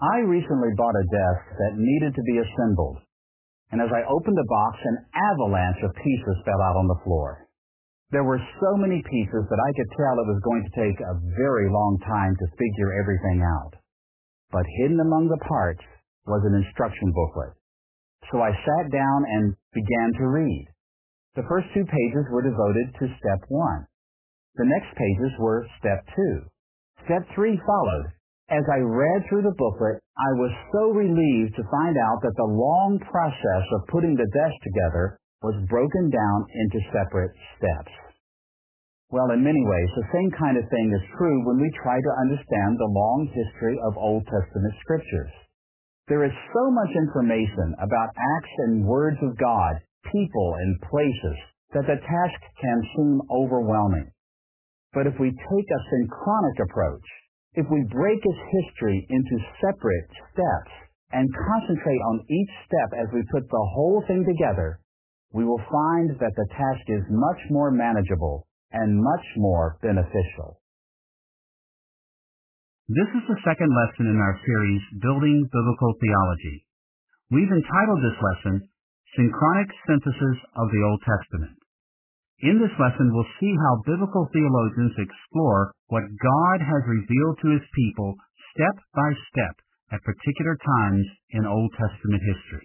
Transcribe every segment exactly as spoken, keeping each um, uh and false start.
I recently bought a desk that needed to be assembled, and as I opened the box, an avalanche of pieces fell out on the floor. There were so many pieces that I could tell it was going to take a very long time to figure everything out. But hidden among the parts was an instruction booklet. So I sat down and began to read. The first two pages were devoted to step one. The next pages were step two. Step three followed. As I read through the booklet, I was so relieved to find out that the long process of putting the desk together was broken down into separate steps. Well, in many ways, the same kind of thing is true when we try to understand the long history of Old Testament scriptures. There is so much information about acts and words of God, people and places, that the task can seem overwhelming. But if we take a synchronic approach, if we break its history into separate steps and concentrate on each step as we put the whole thing together, we will find that the task is much more manageable and much more beneficial. This is the second lesson in our series, Building Biblical Theology. We've entitled this lesson, Synchronic Synthesis of the Old Testament. In this lesson, we'll see how biblical theologians explore what God has revealed to his people step by step at particular times in Old Testament history.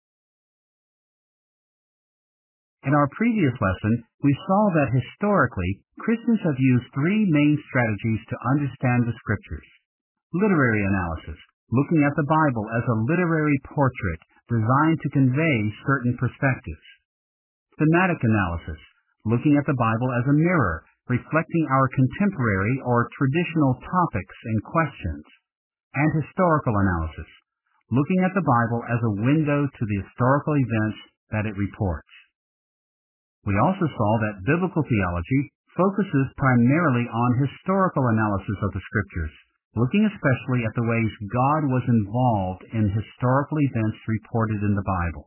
In our previous lesson, we saw that historically, Christians have used three main strategies to understand the Scriptures. Literary analysis, looking at the Bible as a literary portrait designed to convey certain perspectives. Thematic analysis, looking at the Bible as a mirror, reflecting our contemporary or traditional topics and questions. And historical analysis, looking at the Bible as a window to the historical events that it reports. We also saw that biblical theology focuses primarily on historical analysis of the Scriptures, looking especially at the ways God was involved in historical events reported in the Bible.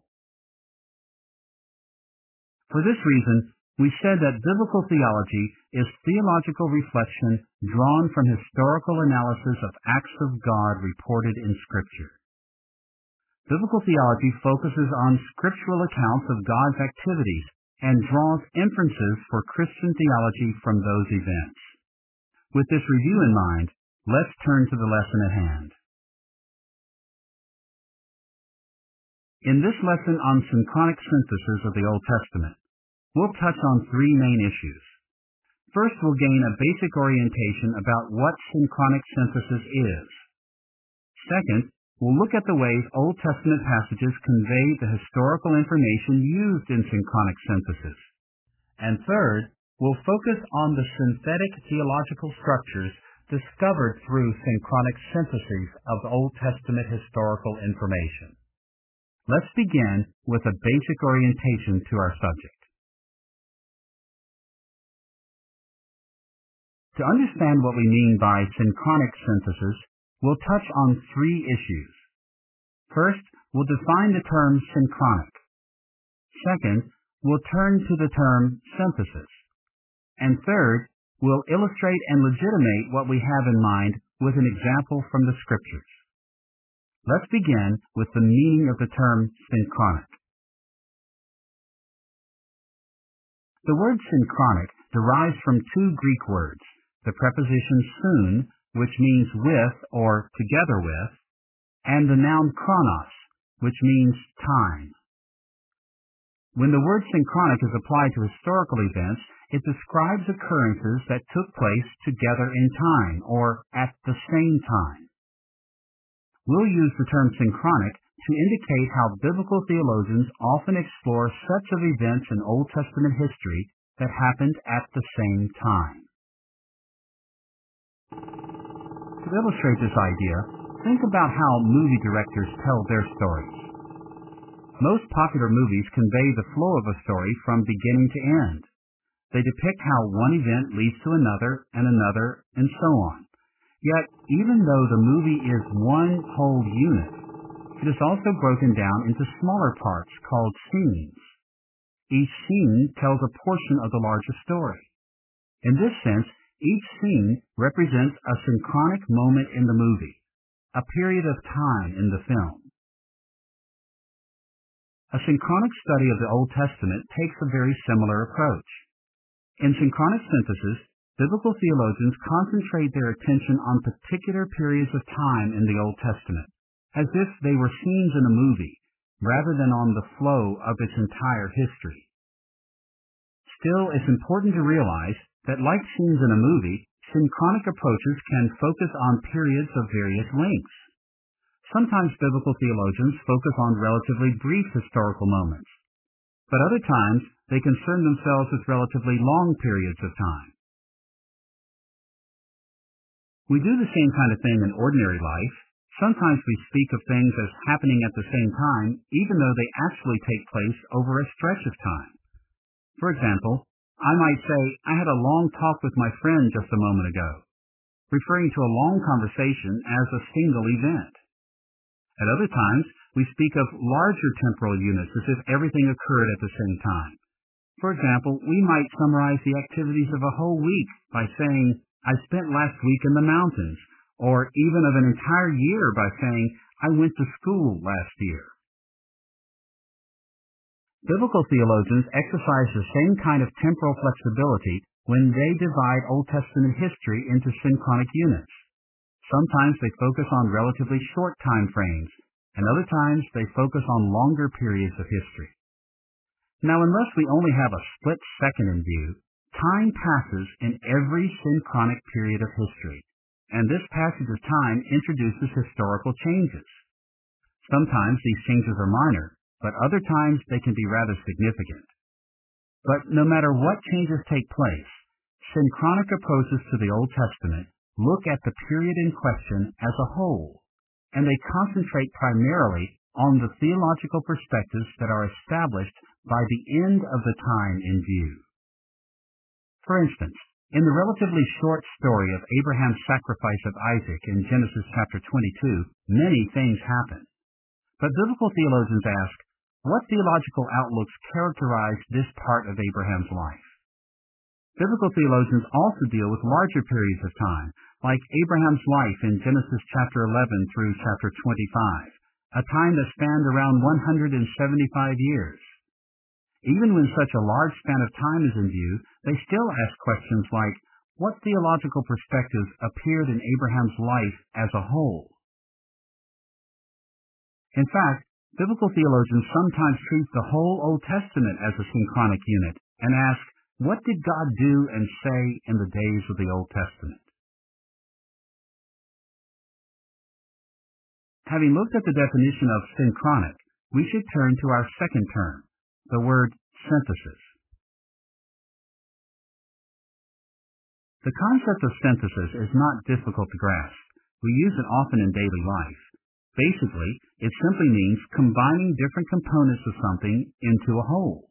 For this reason, we said that biblical theology is theological reflection drawn from historical analysis of acts of God reported in Scripture. Biblical theology focuses on scriptural accounts of God's activities and draws inferences for Christian theology from those events. With this review in mind, let's turn to the lesson at hand. In this lesson on synchronic synthesis of the Old Testament, we'll touch on three main issues. First, we'll gain a basic orientation about what synchronic synthesis is. Second, we'll look at the ways Old Testament passages convey the historical information used in synchronic synthesis. And third, we'll focus on the synthetic theological structures discovered through synchronic synthesis of Old Testament historical information. Let's begin with a basic orientation to our subject. To understand what we mean by synchronic synthesis, we'll touch on three issues. First, we'll define the term synchronic. Second, we'll turn to the term synthesis. And third, we'll illustrate and legitimate what we have in mind with an example from the Scriptures. Let's begin with the meaning of the term synchronic. The word synchronic derives from two Greek words, the preposition soon, which means with or together with, and the noun chronos, which means time. When the word synchronic is applied to historical events, it describes occurrences that took place together in time, or at the same time. We'll use the term synchronic to indicate how biblical theologians often explore sets of events in Old Testament history that happened at the same time. To illustrate this idea, think about how movie directors tell their stories. Most popular movies convey the flow of a story from beginning to end. They depict how one event leads to another and another and so on. Yet, even though the movie is one whole unit, it is also broken down into smaller parts called scenes. Each scene tells a portion of the larger story. In this sense, each scene represents a synchronic moment in the movie. a period of time in the film. A synchronic study of the Old Testament takes a very similar approach. In synchronic synthesis, biblical theologians concentrate their attention on particular periods of time in the Old Testament, as if they were scenes in a movie, rather than on the flow of its entire history. Still, it's important to realize that, like scenes in a movie, synchronic approaches can focus on periods of various lengths. Sometimes biblical theologians focus on relatively brief historical moments, but other times they concern themselves with relatively long periods of time. We do the same kind of thing in ordinary life. Sometimes we speak of things as happening at the same time, even though they actually take place over a stretch of time. For example, I might say, "I had a long talk with my friend just a moment ago," referring to a long conversation as a single event. At other times, we speak of larger temporal units as if everything occurred at the same time. For example, we might summarize the activities of a whole week by saying, "I spent last week in the mountains," or even of an entire year by saying, "I went to school last year." Biblical theologians exercise the same kind of temporal flexibility when they divide Old Testament history into synchronic units. Sometimes they focus on relatively short time frames, and other times they focus on longer periods of history. Now, unless we only have a split second in view, time passes in every synchronic period of history, and this passage of time introduces historical changes. Sometimes these changes are minor, but other times they can be rather significant. But no matter what changes take place, synchronic approaches to the Old Testament look at the period in question as a whole, and they concentrate primarily on the theological perspectives that are established by the end of the time in view. For instance, in the relatively short story of Abraham's sacrifice of Isaac in Genesis chapter twenty-two, many things happen. But biblical theologians ask, what theological outlooks characterize this part of Abraham's life? Biblical theologians also deal with larger periods of time, like Abraham's life in Genesis chapter eleven through chapter twenty-five, a time that spanned around one hundred seventy-five years. Even when such a large span of time is in view, they still ask questions like, what theological perspectives appeared in Abraham's life as a whole? In fact, biblical theologians sometimes treat the whole Old Testament as a synchronic unit and ask, what did God do and say in the days of the Old Testament? Having looked at the definition of synchronic, we should turn to our second term, the word synthesis. The concept of synthesis is not difficult to grasp. We use it often in daily life. Basically, it simply means combining different components of something into a whole.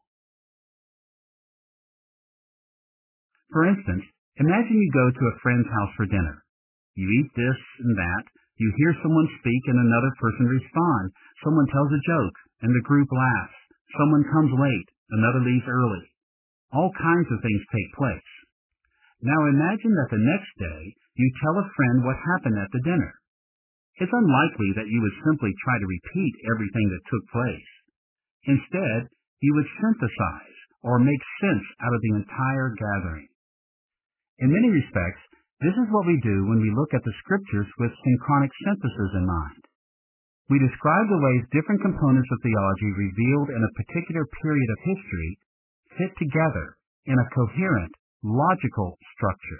For instance, imagine you go to a friend's house for dinner. You eat this and that, you hear someone speak and another person respond, someone tells a joke and the group laughs, someone comes late, another leaves early. All kinds of things take place. Now imagine that the next day you tell a friend what happened at the dinner. It's unlikely that you would simply try to repeat everything that took place. Instead, you would synthesize or make sense out of the entire gathering. In many respects, this is what we do when we look at the Scriptures with synchronic synthesis in mind. We describe the ways different components of theology revealed in a particular period of history fit together in a coherent, logical structure.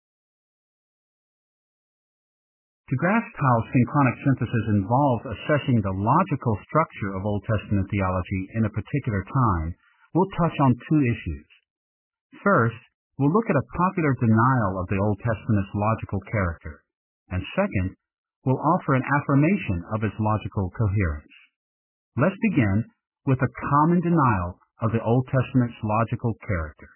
To grasp how synchronic synthesis involves assessing the logical structure of Old Testament theology in a particular time, we'll touch on two issues. First, we'll look at a popular denial of the Old Testament's logical character, and second, we'll offer an affirmation of its logical coherence. Let's begin with a common denial of the Old Testament's logical character.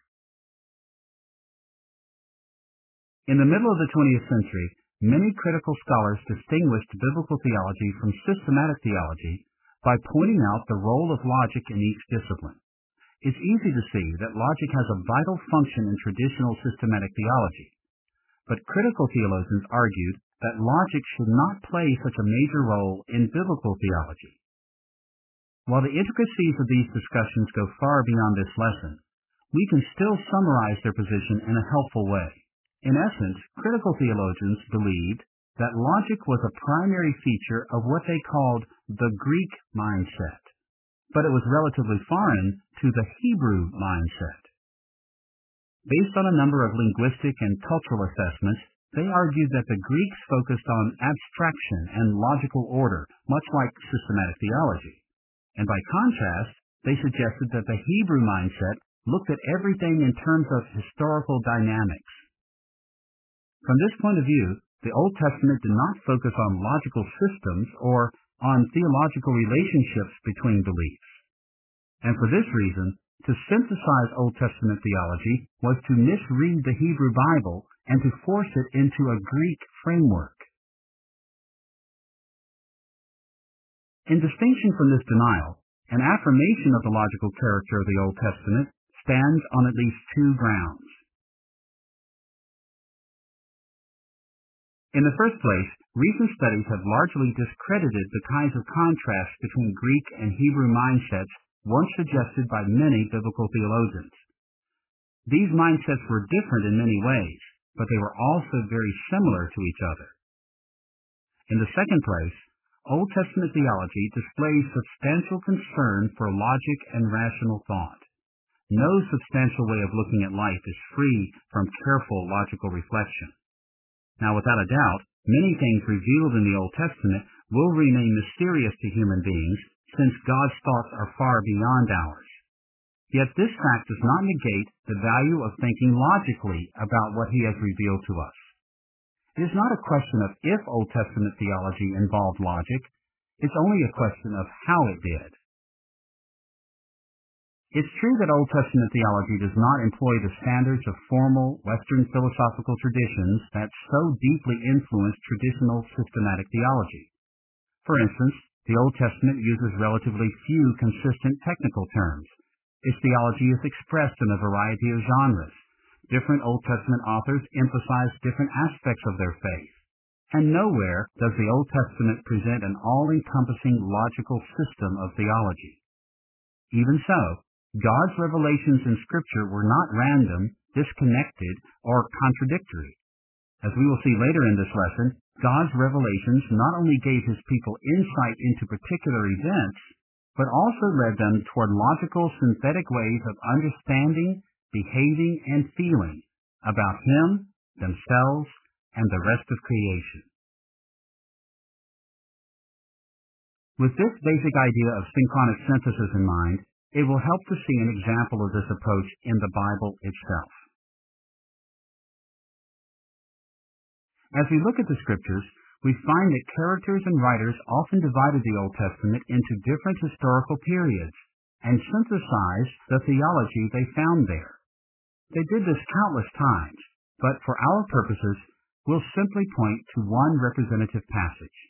In the middle of the twentieth century, many critical scholars distinguished biblical theology from systematic theology by pointing out the role of logic in each discipline. It's easy to see that logic has a vital function in traditional systematic theology, but critical theologians argued that logic should not play such a major role in biblical theology. While the intricacies of these discussions go far beyond this lesson, we can still summarize their position in a helpful way. In essence, critical theologians believed that logic was a primary feature of what they called the Greek mindset, but it was relatively foreign to the Hebrew mindset. Based on a number of linguistic and cultural assessments, they argued that the Greeks focused on abstraction and logical order, much like systematic theology. And by contrast, they suggested that the Hebrew mindset looked at everything in terms of historical dynamics. From this point of view, the Old Testament did not focus on logical systems or on theological relationships between beliefs. And for this reason, to synthesize Old Testament theology was to misread the Hebrew Bible and to force it into a Greek framework. In distinction from this denial, an affirmation of the logical character of the Old Testament stands on at least two grounds. In the first place, recent studies have largely discredited the kinds of contrasts between Greek and Hebrew mindsets once suggested by many biblical theologians. These mindsets were different in many ways, but they were also very similar to each other. In the second place, Old Testament theology displays substantial concern for logic and rational thought. No substantial way of looking at life is free from careful logical reflection. Now, without a doubt, many things revealed in the Old Testament will remain mysterious to human beings, since God's thoughts are far beyond ours. Yet this fact does not negate the value of thinking logically about what He has revealed to us. It is not a question of if Old Testament theology involved logic, it's only a question of how it did. It's true that Old Testament theology does not employ the standards of formal Western philosophical traditions that so deeply influence traditional systematic theology. For instance, the Old Testament uses relatively few consistent technical terms. Its theology is expressed in a variety of genres. Different Old Testament authors emphasize different aspects of their faith. And nowhere does the Old Testament present an all-encompassing logical system of theology. Even so, God's revelations in Scripture were not random, disconnected, or contradictory. As we will see later in this lesson, God's revelations not only gave His people insight into particular events, but also led them toward logical, synthetic ways of understanding, behaving, and feeling about Him, themselves, and the rest of creation. With this basic idea of synchronic synthesis in mind, it will help to see an example of this approach in the Bible itself. As we look at the Scriptures, we find that characters and writers often divided the Old Testament into different historical periods and synthesized the theology they found there. They did this countless times, but for our purposes, we'll simply point to one representative passage.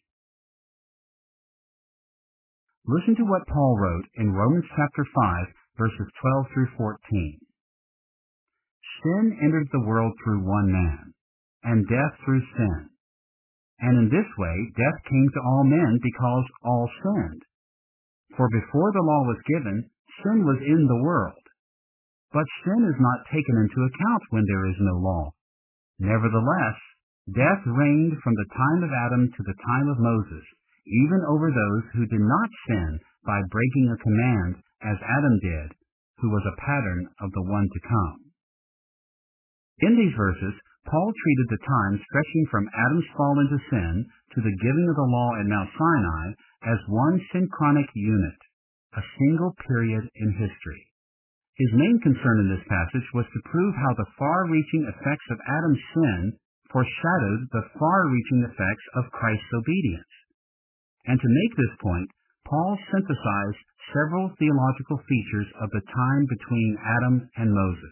Listen to what Paul wrote in Romans chapter five, verses twelve through fourteen. Sin entered the world through one man, and death through sin. And in this way death came to all men because all sinned. For before the law was given, sin was in the world. But sin is not taken into account when there is no law. Nevertheless, death reigned from the time of Adam to the time of Moses, even over those who did not sin by breaking a command, as Adam did, who was a pattern of the one to come. In these verses, Paul treated the time stretching from Adam's fall into sin to the giving of the law at Mount Sinai as one synchronic unit, a single period in history. His main concern in this passage was to prove how the far-reaching effects of Adam's sin foreshadowed the far-reaching effects of Christ's obedience. And to make this point, Paul synthesized several theological features of the time between Adam and Moses.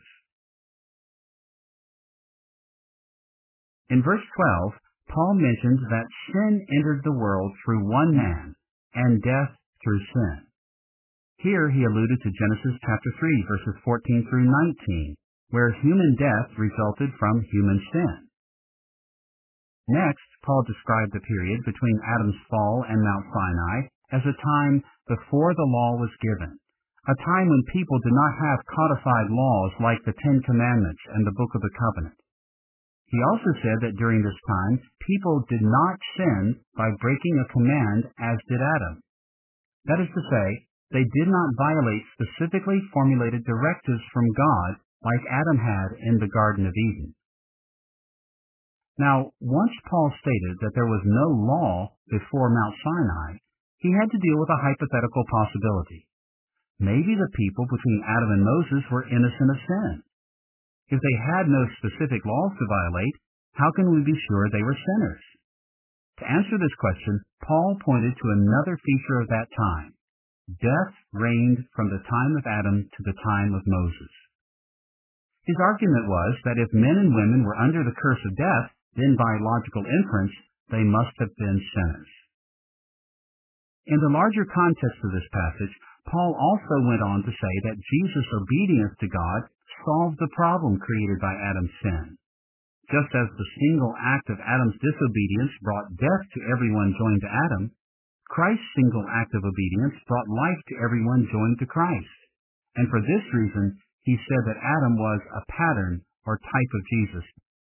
In verse twelve, Paul mentions that sin entered the world through one man, and death through sin. Here he alluded to Genesis chapter three, verses fourteen through nineteen, where human death resulted from human sin. Next, Paul described the period between Adam's fall and Mount Sinai as a time before the law was given, a time when people did not have codified laws like the Ten Commandments and the Book of the Covenant. He also said that during this time, people did not sin by breaking a command as did Adam. That is to say, they did not violate specifically formulated directives from God like Adam had in the Garden of Eden. Now, once Paul stated that there was no law before Mount Sinai, he had to deal with a hypothetical possibility. Maybe the people between Adam and Moses were innocent of sin. If they had no specific laws to violate, how can we be sure they were sinners? To answer this question, Paul pointed to another feature of that time. Death reigned from the time of Adam to the time of Moses. His argument was that if men and women were under the curse of death, then by logical inference, they must have been sinners. In the larger context of this passage, Paul also went on to say that Jesus' obedience to God solved the problem created by Adam's sin. Just as the single act of Adam's disobedience brought death to everyone joined to Adam, Christ's single act of obedience brought life to everyone joined to Christ. And for this reason, he said that Adam was a pattern or type of Jesus.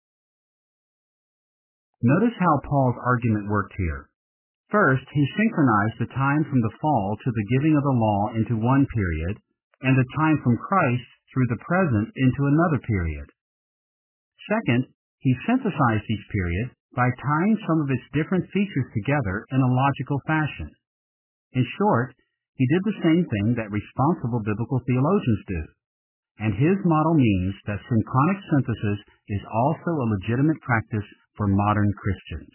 Notice how Paul's argument worked here. First, he synchronized the time from the fall to the giving of the law into one period, and the time from Christ through the present into another period. Second, he synthesized each period by tying some of its different features together in a logical fashion. In short, he did the same thing that responsible biblical theologians do. And his model means that synchronic synthesis is also a legitimate practice for modern Christians.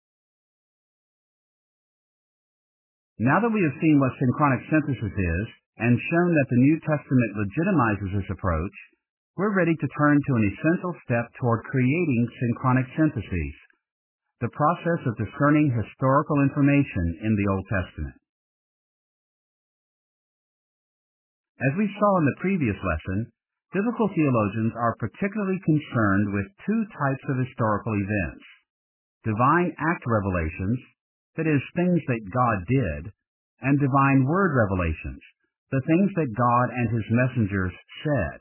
Now that we have seen what synchronic synthesis is, and shown that the New Testament legitimizes this approach, we're ready to turn to an essential step toward creating synchronic syntheses, the process of discerning historical information in the Old Testament. As we saw in the previous lesson, biblical theologians are particularly concerned with two types of historical events: divine act revelations, that is, things that God did, and divine word revelations, the things that God and his messengers said.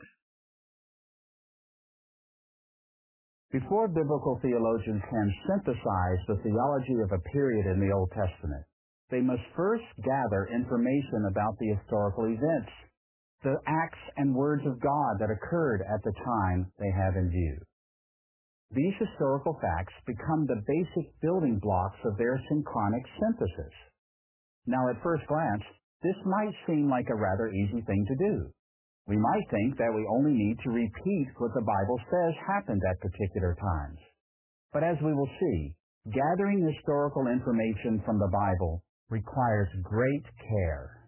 Before biblical theologians can synthesize the theology of a period in the Old Testament, they must first gather information about the historical events, the acts and words of God that occurred at the time they have in view. These historical facts become the basic building blocks of their synchronic synthesis. Now, at first glance, this might seem like a rather easy thing to do. We might think that we only need to repeat what the Bible says happened at particular times. But as we will see, gathering historical information from the Bible requires great care.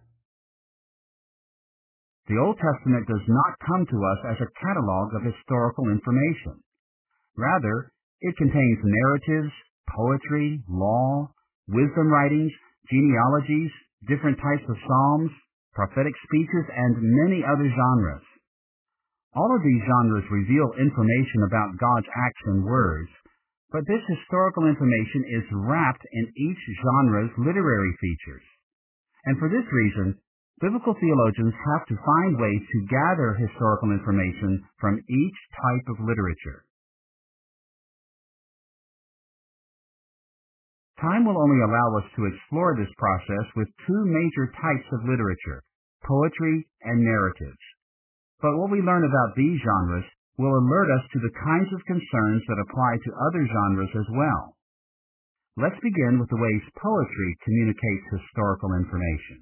The Old Testament does not come to us as a catalog of historical information. Rather, it contains narratives, poetry, law, wisdom writings, genealogies, different types of psalms, prophetic speeches, and many other genres. All of these genres reveal information about God's acts and words, but this historical information is wrapped in each genre's literary features. And for this reason, biblical theologians have to find ways to gather historical information from each type of literature. Time will only allow us to explore this process with two major types of literature, poetry and narratives. But what we learn about these genres will alert us to the kinds of concerns that apply to other genres as well. Let's begin with the ways poetry communicates historical information.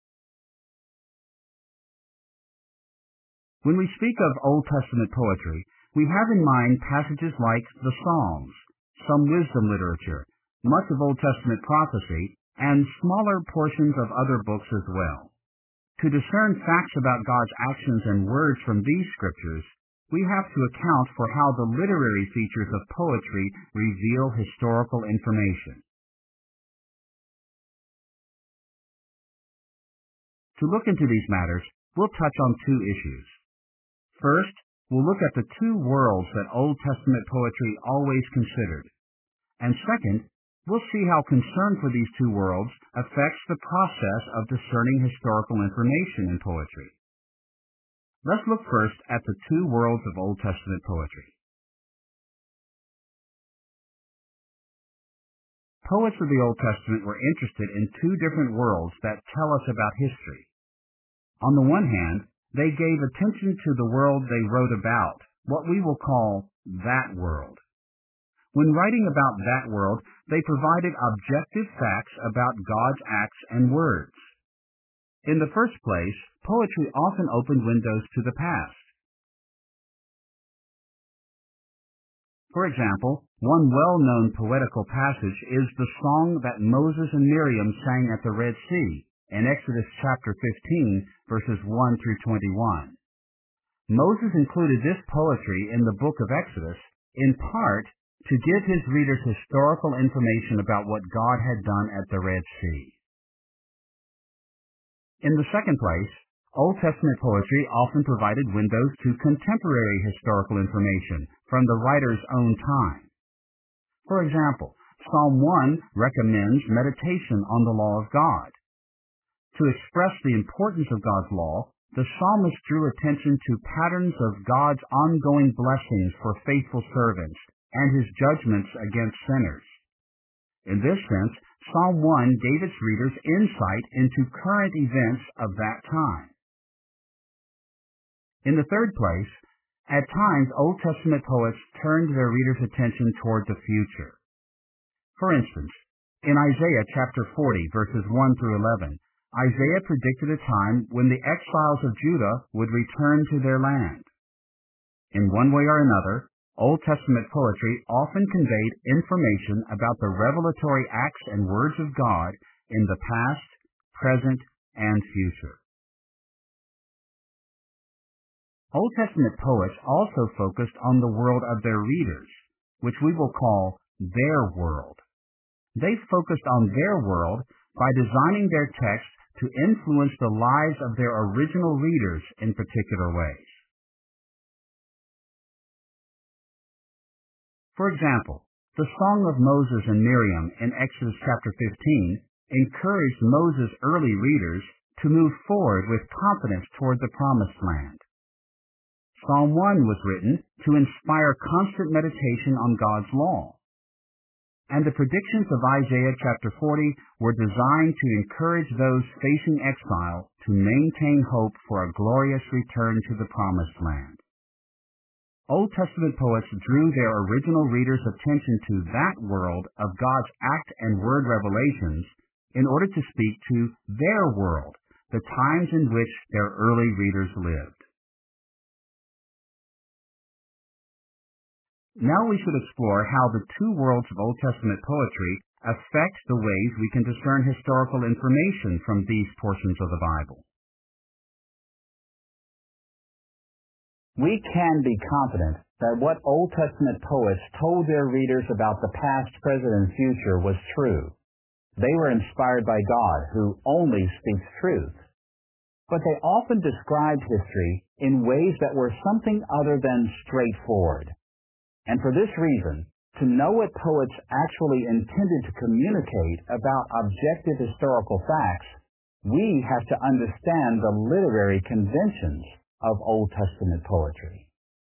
When we speak of Old Testament poetry, we have in mind passages like the Psalms, some wisdom literature, much of Old Testament prophecy, and smaller portions of other books as well. To discern facts about God's actions and words from these scriptures, we have to account for how the literary features of poetry reveal historical information. To look into these matters, we'll touch on two issues. First, we'll look at the two worlds that Old Testament poetry always considered. And second, we'll see how concern for these two worlds affects the process of discerning historical information in poetry. Let's look first at the two worlds of Old Testament poetry. Poets of the Old Testament were interested in two different worlds that tell us about history. On the one hand, they gave attention to the world they wrote about, what we will call that world. When writing about that world, they provided objective facts about God's acts and words. In the first place, poetry often opened windows to the past. For example, one well-known poetical passage is the song that Moses and Miriam sang at the Red Sea in Exodus chapter fifteen, verses one through twenty-one. Moses included this poetry in the book of Exodus, in part to give his readers historical information about what God had done at the Red Sea. In the second place, Old Testament poetry often provided windows to contemporary historical information from the writer's own time. For example, Psalm one recommends meditation on the law of God. To express the importance of God's law, the psalmist drew attention to patterns of God's ongoing blessings for faithful servants and his judgments against sinners. In this sense, Psalm one gave its readers insight into current events of that time. In the third place, at times Old Testament poets turned their readers' attention toward the future. For instance, in Isaiah chapter forty, verses one through eleven, Isaiah predicted a time when the exiles of Judah would return to their land. In one way or another, Old Testament poetry often conveyed information about the revelatory acts and words of God in the past, present, and future. Old Testament poets also focused on the world of their readers, which we will call their world. They focused on their world by designing their text to influence the lives of their original readers in particular ways. For example, the Song of Moses and Miriam in Exodus chapter fifteen encouraged Moses' early readers to move forward with confidence toward the Promised Land. Psalm one was written to inspire constant meditation on God's law. And the predictions of Isaiah chapter forty were designed to encourage those facing exile to maintain hope for a glorious return to the Promised Land. Old Testament poets drew their original readers' attention to that world of God's act and word revelations in order to speak to their world, the times in which their early readers lived. Now we should explore how the two worlds of Old Testament poetry affect the ways we can discern historical information from these portions of the Bible. We can be confident that what Old Testament poets told their readers about the past, present, and future was true. They were inspired by God, who only speaks truth. But they often described history in ways that were something other than straightforward. And for this reason, to know what poets actually intended to communicate about objective historical facts, we have to understand the literary conventions of Old Testament poetry.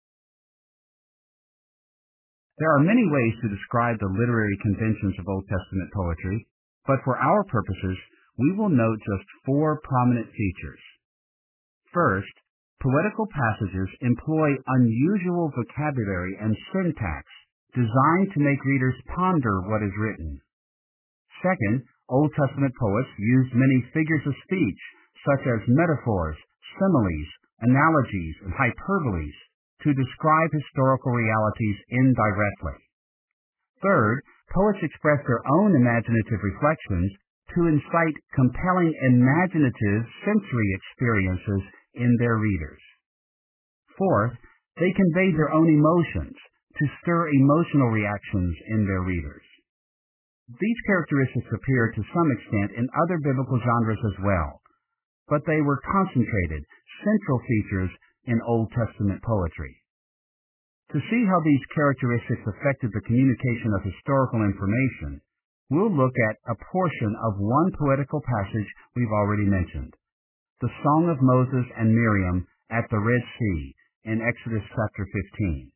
There are many ways to describe the literary conventions of Old Testament poetry, but for our purposes, we will note just four prominent features. First, poetical passages employ unusual vocabulary and syntax designed to make readers ponder what is written. Second, Old Testament poets used many figures of speech, such as metaphors, similes, analogies, and hyperboles, to describe historical realities indirectly. Third, poets express their own imaginative reflections to incite compelling imaginative sensory experiences in their readers. Fourth, they convey their own emotions to stir emotional reactions in their readers. These characteristics appear to some extent in other biblical genres as well, but they were concentrated, central features in Old Testament poetry. To see how these characteristics affected the communication of historical information, we'll look at a portion of one poetical passage we've already mentioned, the Song of Moses and Miriam at the Red Sea in Exodus chapter fifteen.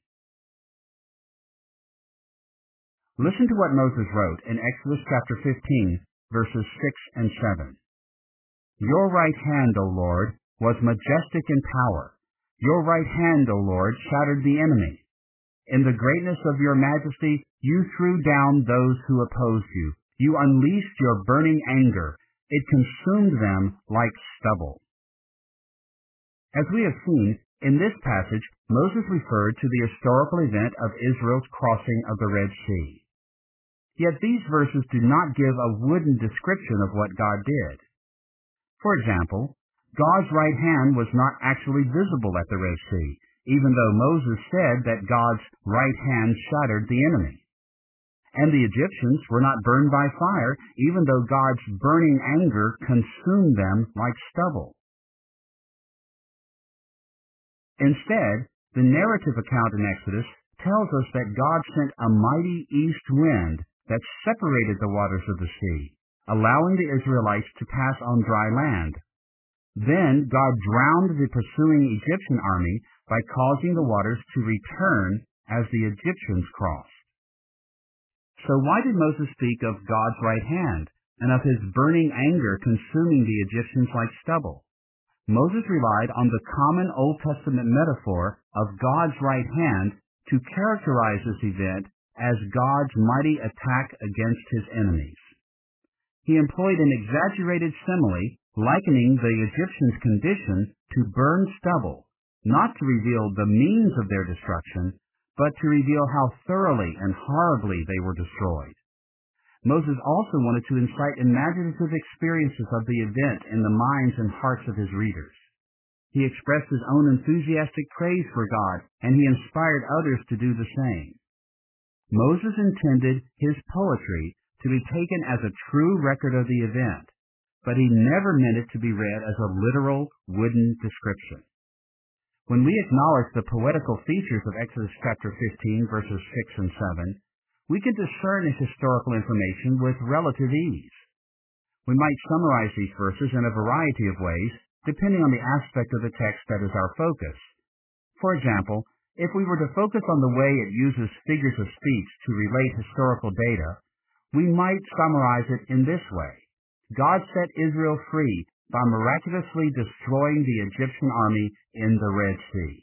Listen to what Moses wrote in Exodus chapter fifteen, verses six and seven. Your right hand, O Lord, was majestic in power. Your right hand, O Lord, shattered the enemy. In the greatness of your majesty, you threw down those who opposed you. You unleashed your burning anger. It consumed them like stubble. As we have seen, in this passage, Moses referred to the historical event of Israel's crossing of the Red Sea. Yet these verses do not give a wooden description of what God did. For example, God's right hand was not actually visible at the Red Sea, even though Moses said that God's right hand shattered the enemy. And the Egyptians were not burned by fire, even though God's burning anger consumed them like stubble. Instead, the narrative account in Exodus tells us that God sent a mighty east wind that separated the waters of the sea, allowing the Israelites to pass on dry land. Then God drowned the pursuing Egyptian army by causing the waters to return as the Egyptians crossed. So why did Moses speak of God's right hand and of his burning anger consuming the Egyptians like stubble? Moses relied on the common Old Testament metaphor of God's right hand to characterize this event as God's mighty attack against his enemies. He employed an exaggerated simile likening the Egyptians' condition to burned stubble, not to reveal the means of their destruction, but to reveal how thoroughly and horribly they were destroyed. Moses also wanted to incite imaginative experiences of the event in the minds and hearts of his readers. He expressed his own enthusiastic praise for God, and he inspired others to do the same. Moses intended his poetry to be taken as a true record of the event, but he never meant it to be read as a literal, wooden description. When we acknowledge the poetical features of Exodus chapter fifteen, verses six and seven, we can discern its historical information with relative ease. We might summarize these verses in a variety of ways, depending on the aspect of the text that is our focus. For example, if we were to focus on the way it uses figures of speech to relate historical data, we might summarize it in this way. God set Israel free by miraculously destroying the Egyptian army in the Red Sea.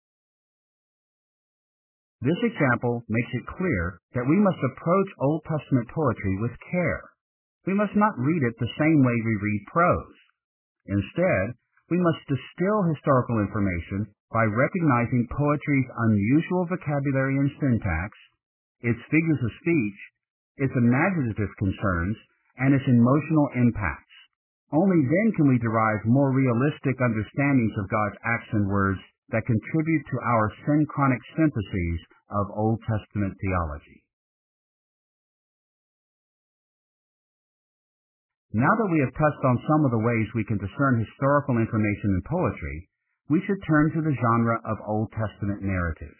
This example makes it clear that we must approach Old Testament poetry with care. We must not read it the same way we read prose. Instead, we must distill historical information by recognizing poetry's unusual vocabulary and syntax, its figures of speech, its imaginative concerns, and its emotional impacts. Only then can we derive more realistic understandings of God's acts and words that contribute to our synchronic syntheses of Old Testament theology. Now that we have touched on some of the ways we can discern historical information in poetry, we should turn to the genre of Old Testament narrative.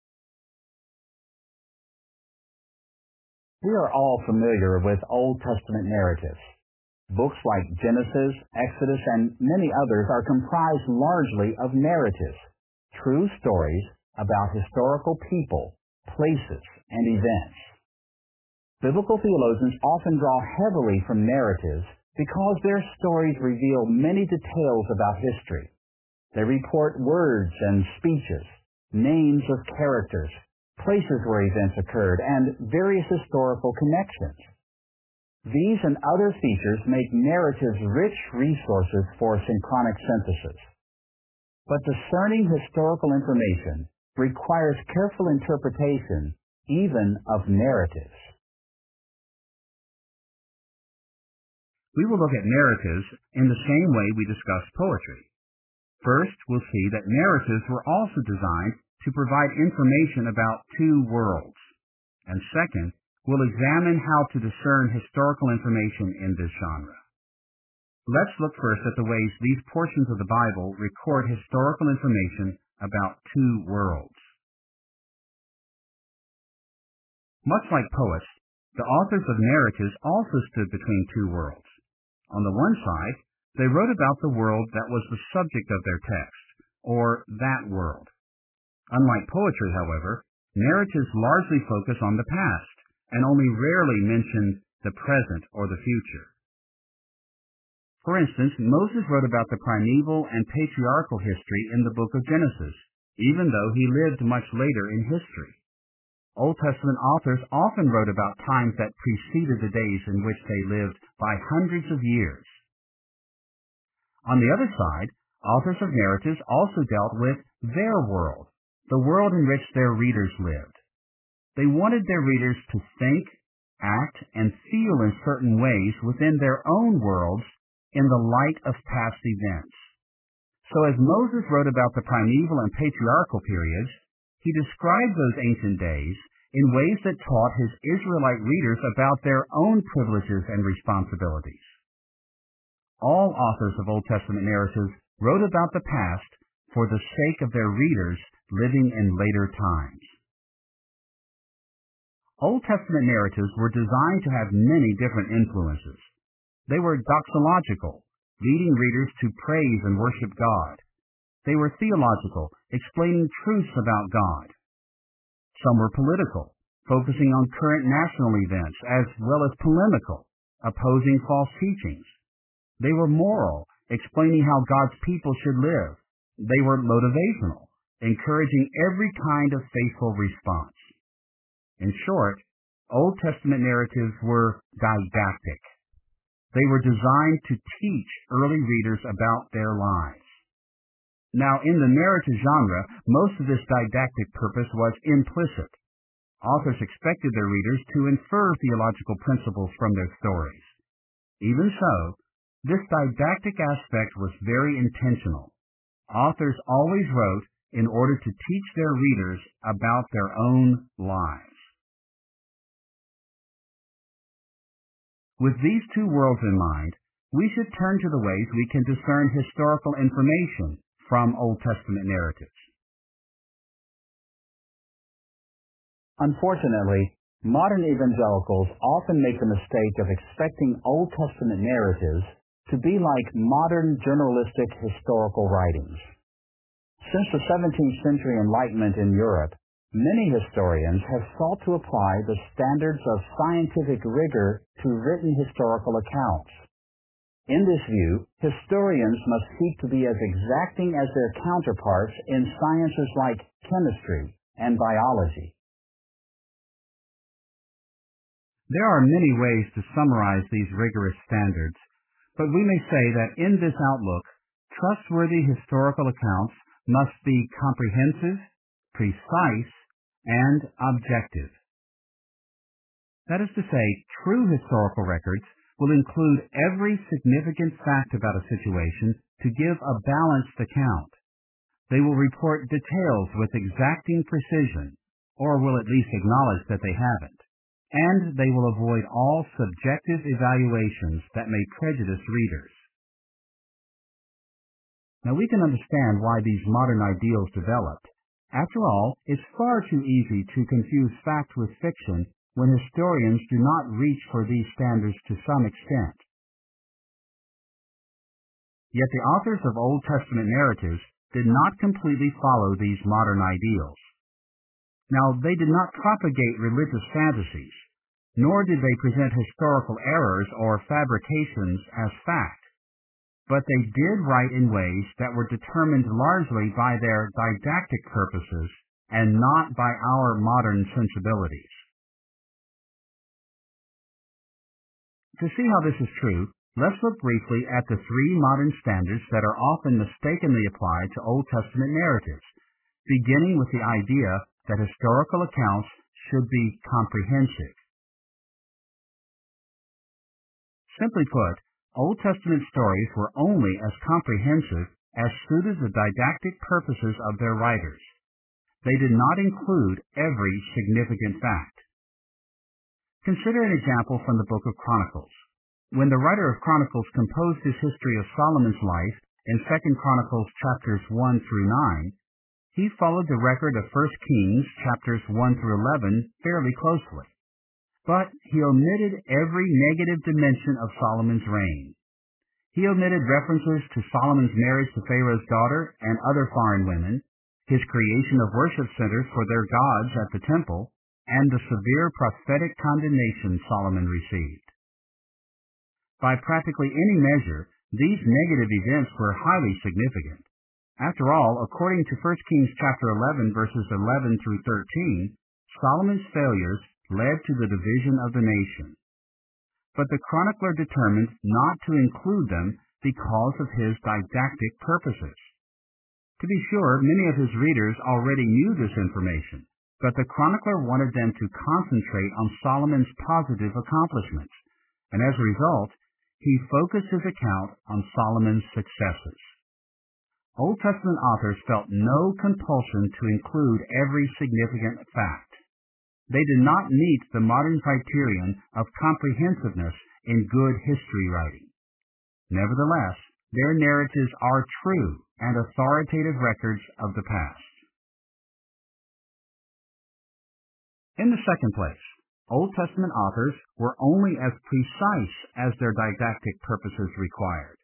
We are all familiar with Old Testament narratives. Books like Genesis, Exodus, and many others are comprised largely of narratives, true stories about historical people, places, and events. Biblical theologians often draw heavily from narratives because their stories reveal many details about history. They report words and speeches, names of characters, places where events occurred, and various historical connections. These and other features make narratives rich resources for synchronic synthesis. But discerning historical information requires careful interpretation, even of narratives. We will look at narratives in the same way we discuss poetry. First, we'll see that narratives were also designed to provide information about two worlds. And second, we'll examine how to discern historical information in this genre. Let's look first at the ways these portions of the Bible record historical information about two worlds. Much like poets, the authors of narratives also stood between two worlds. On the one side, they wrote about the world that was the subject of their text, or that world. Unlike poetry, however, narratives largely focus on the past and only rarely mention the present or the future. For instance, Moses wrote about the primeval and patriarchal history in the book of Genesis, even though he lived much later in history. Old Testament authors often wrote about times that preceded the days in which they lived by hundreds of years. On the other side, authors of narratives also dealt with their world, the world in which their readers lived. They wanted their readers to think, act, and feel in certain ways within their own worlds in the light of past events. So as Moses wrote about the primeval and patriarchal periods, he described those ancient days in ways that taught his Israelite readers about their own privileges and responsibilities. All authors of Old Testament narratives wrote about the past for the sake of their readers living in later times. Old Testament narratives were designed to have many different influences. They were doxological, leading readers to praise and worship God. They were theological, explaining truths about God. Some were political, focusing on current national events, as well as polemical, opposing false teachings. They were moral, explaining how God's people should live. They were motivational, encouraging every kind of faithful response. In short, Old Testament narratives were didactic. They were designed to teach early readers about their lives. Now, in the narrative genre, most of this didactic purpose was implicit. Authors expected their readers to infer theological principles from their stories. Even so, this didactic aspect was very intentional. Authors always wrote in order to teach their readers about their own lives. With these two worlds in mind, we should turn to the ways we can discern historical information from Old Testament narratives. Unfortunately, modern evangelicals often make the mistake of expecting Old Testament narratives to be like modern journalistic historical writings. Since the seventeenth century Enlightenment in Europe, many historians have sought to apply the standards of scientific rigor to written historical accounts. In this view, historians must seek to be as exacting as their counterparts in sciences like chemistry and biology. There are many ways to summarize these rigorous standards, but we may say that in this outlook, trustworthy historical accounts must be comprehensive, precise, and objective. That is to say, true historical records will include every significant fact about a situation to give a balanced account. They will report details with exacting precision, or will at least acknowledge that they haven't, and they will avoid all subjective evaluations that may prejudice readers. Now we can understand why these modern ideals developed. After all, it's far too easy to confuse fact with fiction when historians do not reach for these standards to some extent. Yet the authors of Old Testament narratives did not completely follow these modern ideals. Now, they did not propagate religious fantasies, nor did they present historical errors or fabrications as fact, but they did write in ways that were determined largely by their didactic purposes and not by our modern sensibilities. To see how this is true, let's look briefly at the three modern standards that are often mistakenly applied to Old Testament narratives, beginning with the idea that historical accounts should be comprehensive. Simply put, Old Testament stories were only as comprehensive as suited the didactic purposes of their writers. They did not include every significant fact. Consider an example from the book of Chronicles. When the writer of Chronicles composed his history of Solomon's life in Second Chronicles chapters one through nine, he followed the record of First Kings chapters one through eleven fairly closely. But he omitted every negative dimension of Solomon's reign. He omitted references to Solomon's marriage to Pharaoh's daughter and other foreign women, his creation of worship centers for their gods at the temple, and the severe prophetic condemnation Solomon received. By practically any measure, these negative events were highly significant. After all, according to First Kings chapter eleven, verses eleven through thirteen, Solomon's failures led to the division of the nation. But the chronicler determined not to include them because of his didactic purposes. To be sure, many of his readers already knew this information, but the chronicler wanted them to concentrate on Solomon's positive accomplishments, and as a result, he focused his account on Solomon's successes. Old Testament authors felt no compulsion to include every significant fact. They did not meet the modern criterion of comprehensiveness in good history writing. Nevertheless, their narratives are true and authoritative records of the past. In the second place, Old Testament authors were only as precise as their didactic purposes required.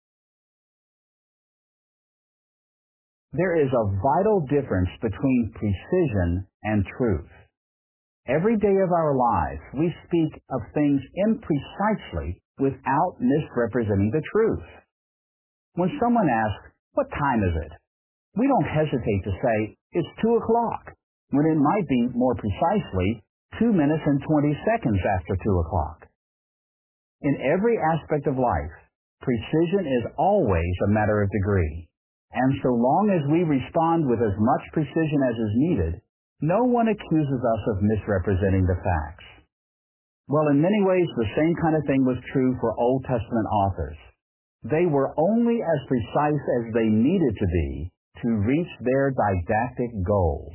There is a vital difference between precision and truth. Every day of our lives, we speak of things imprecisely without misrepresenting the truth. When someone asks, "What time is it?" we don't hesitate to say, "It's two o'clock," when it might be more precisely two minutes and twenty seconds after two o'clock. In every aspect of life, precision is always a matter of degree, and so long as we respond with as much precision as is needed, no one accuses us of misrepresenting the facts. Well, in many ways, the same kind of thing was true for Old Testament authors. They were only as precise as they needed to be to reach their didactic goals.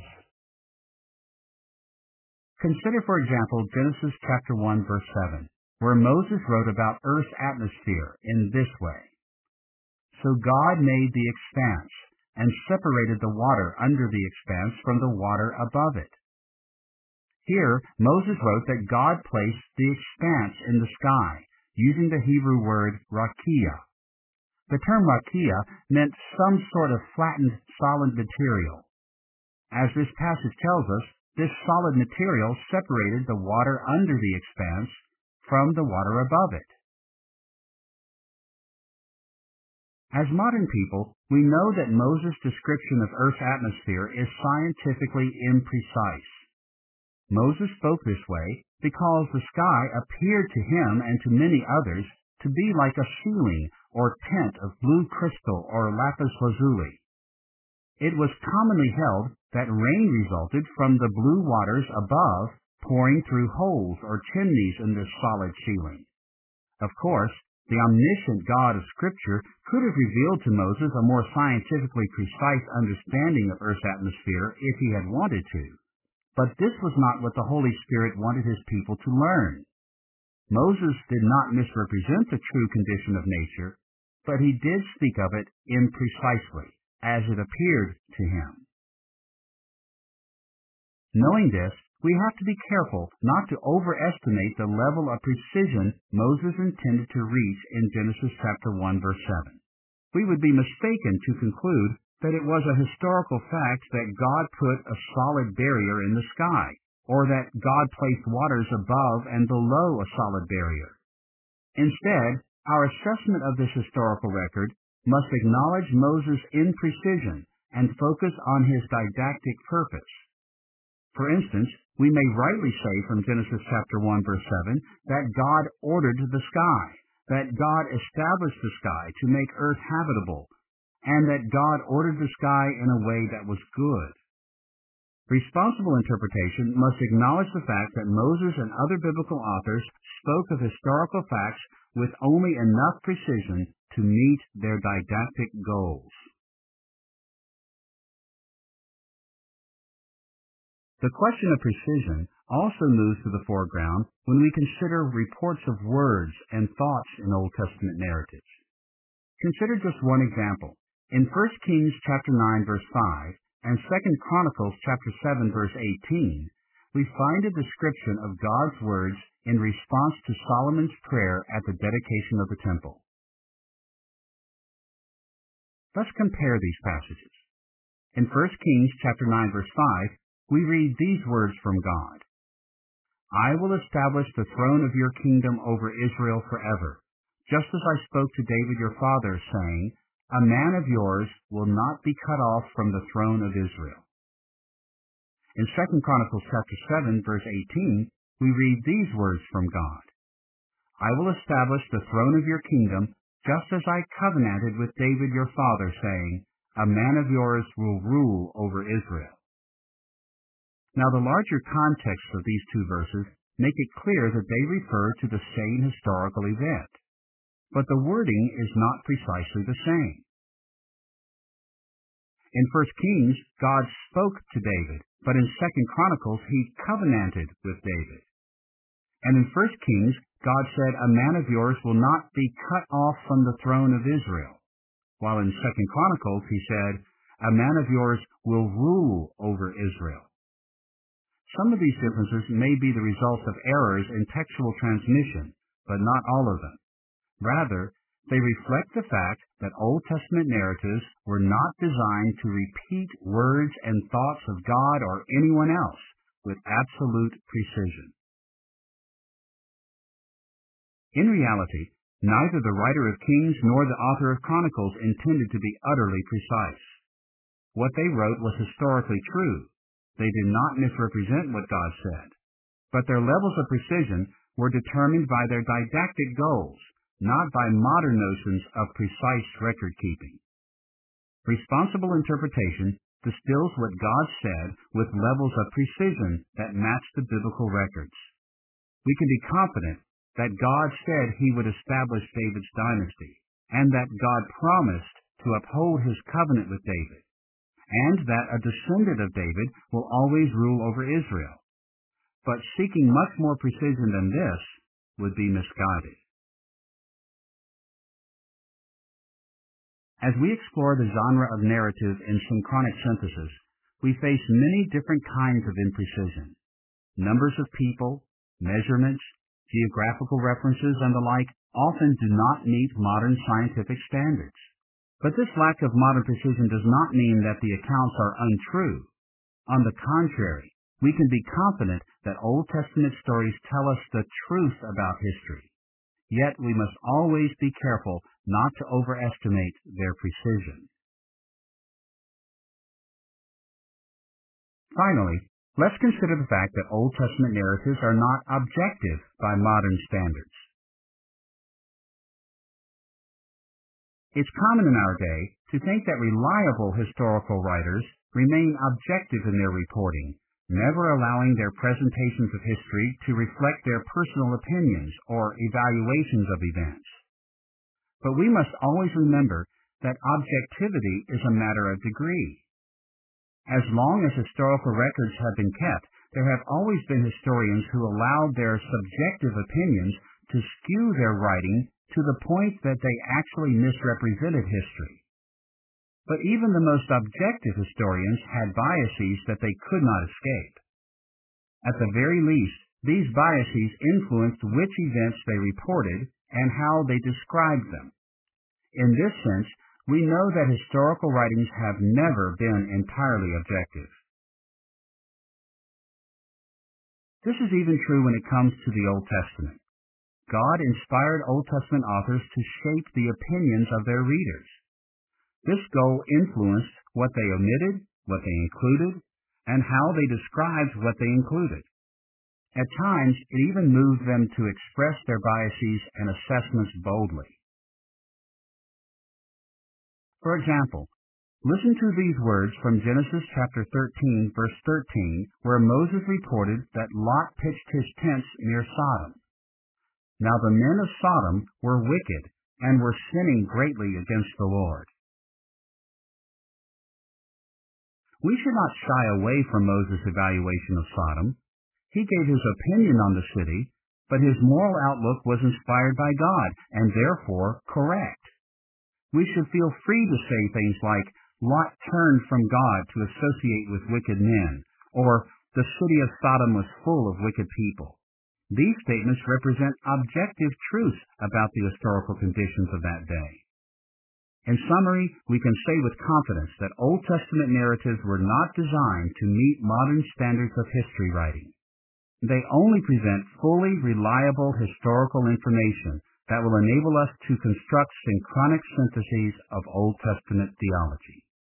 Consider, for example, Genesis chapter one, verse seven, where Moses wrote about Earth's atmosphere in this way. So God made the expanse, and separated the water under the expanse from the water above it. Here, Moses wrote that God placed the expanse in the sky, using the Hebrew word rakia. The term rakia meant some sort of flattened solid material. As this passage tells us, this solid material separated the water under the expanse from the water above it. As modern people, we know that Moses' description of Earth's atmosphere is scientifically imprecise. Moses spoke this way because the sky appeared to him and to many others to be like a ceiling or tent of blue crystal or lapis lazuli. It was commonly held that rain resulted from the blue waters above pouring through holes or chimneys in this solid ceiling. Of course, the omniscient God of Scripture could have revealed to Moses a more scientifically precise understanding of Earth's atmosphere if he had wanted to. But this was not what the Holy Spirit wanted his people to learn. Moses did not misrepresent the true condition of nature, but he did speak of it imprecisely, as it appeared to him. Knowing this, we have to be careful not to overestimate the level of precision Moses intended to reach in Genesis chapter one, verse seven. We would be mistaken to conclude that it was a historical fact that God put a solid barrier in the sky, or that God placed waters above and below a solid barrier. Instead, our assessment of this historical record must acknowledge Moses' imprecision and focus on his didactic purpose. For instance, we may rightly say from Genesis chapter one, verse seven, that God ordered the sky, that God established the sky to make earth habitable, and that God ordered the sky in a way that was good. Responsible interpretation must acknowledge the fact that Moses and other biblical authors spoke of historical facts with only enough precision to meet their didactic goals. The question of precision also moves to the foreground when we consider reports of words and thoughts in Old Testament narratives. Consider just one example. In First Kings chapter nine, verse five, and Second Chronicles chapter seven, verse eighteen, we find a description of God's words in response to Solomon's prayer at the dedication of the temple. Let's compare these passages. In First Kings chapter nine verse five, we read these words from God. I will establish the throne of your kingdom over Israel forever, just as I spoke to David your father, saying, a man of yours will not be cut off from the throne of Israel. In Second Chronicles chapter seven verse eighteen, we read these words from God. I will establish the throne of your kingdom, just as I covenanted with David your father, saying, a man of yours will rule over Israel. Now the larger context of these two verses make it clear that they refer to the same historical event, but the wording is not precisely the same. In First Kings, God spoke to David, but in Second Chronicles he covenanted with David. And in First Kings, God said, a man of yours will not be cut off from the throne of Israel, while in Second Chronicles he said, a man of yours will rule over Israel. Some of these differences may be the result of errors in textual transmission, but not all of them. Rather, they reflect the fact that Old Testament narratives were not designed to repeat words and thoughts of God or anyone else with absolute precision. In reality, neither the writer of Kings nor the author of Chronicles intended to be utterly precise. What they wrote was historically true. They did not misrepresent what God said, but their levels of precision were determined by their didactic goals, not by modern notions of precise record-keeping. Responsible interpretation distills what God said with levels of precision that match the biblical records. We can be confident that God said he would establish David's dynasty, and that God promised to uphold his covenant with David, and that a descendant of David will always rule over Israel. But seeking much more precision than this would be misguided. As we explore the genre of narrative in synchronic synthesis, we face many different kinds of imprecision. Numbers of people, measurements, geographical references, and the like often do not meet modern scientific standards. But this lack of modern precision does not mean that the accounts are untrue. On the contrary, we can be confident that Old Testament stories tell us the truth about history. Yet we must always be careful not to overestimate their precision. Finally, let's consider the fact that Old Testament narratives are not objective by modern standards. It's common in our day to think that reliable historical writers remain objective in their reporting, never allowing their presentations of history to reflect their personal opinions or evaluations of events. But we must always remember that objectivity is a matter of degree. As long as historical records have been kept, there have always been historians who allowed their subjective opinions to skew their writing to the point that they actually misrepresented history. But even the most objective historians had biases that they could not escape. At the very least, these biases influenced which events they reported and how they described them. In this sense, we know that historical writings have never been entirely objective. This is even true when it comes to the Old Testament. God inspired Old Testament authors to shape the opinions of their readers. This goal influenced what they omitted, what they included, and how they described what they included. At times, it even moved them to express their biases and assessments boldly. For example, listen to these words from Genesis chapter thirteen, verse thirteen, where Moses reported that Lot pitched his tents near Sodom. Now the men of Sodom were wicked and were sinning greatly against the Lord. We should not shy away from Moses' evaluation of Sodom. He gave his opinion on the city, but his moral outlook was inspired by God and therefore correct. We should feel free to say things like, Lot turned from God to associate with wicked men, or the city of Sodom was full of wicked people. These statements represent objective truths about the historical conditions of that day. In summary, we can say with confidence that Old Testament narratives were not designed to meet modern standards of history writing. They only present fully reliable historical information that will enable us to construct synchronic syntheses of Old Testament theology.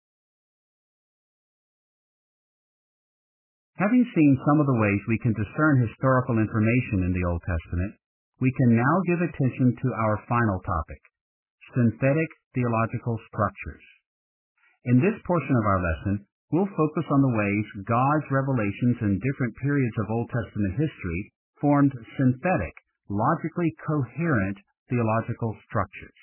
Having seen some of the ways we can discern historical information in the Old Testament, we can now give attention to our final topic, synthetic theological structures. In this portion of our lesson, we'll focus on the ways God's revelations in different periods of Old Testament history formed synthetic, logically coherent theological structures.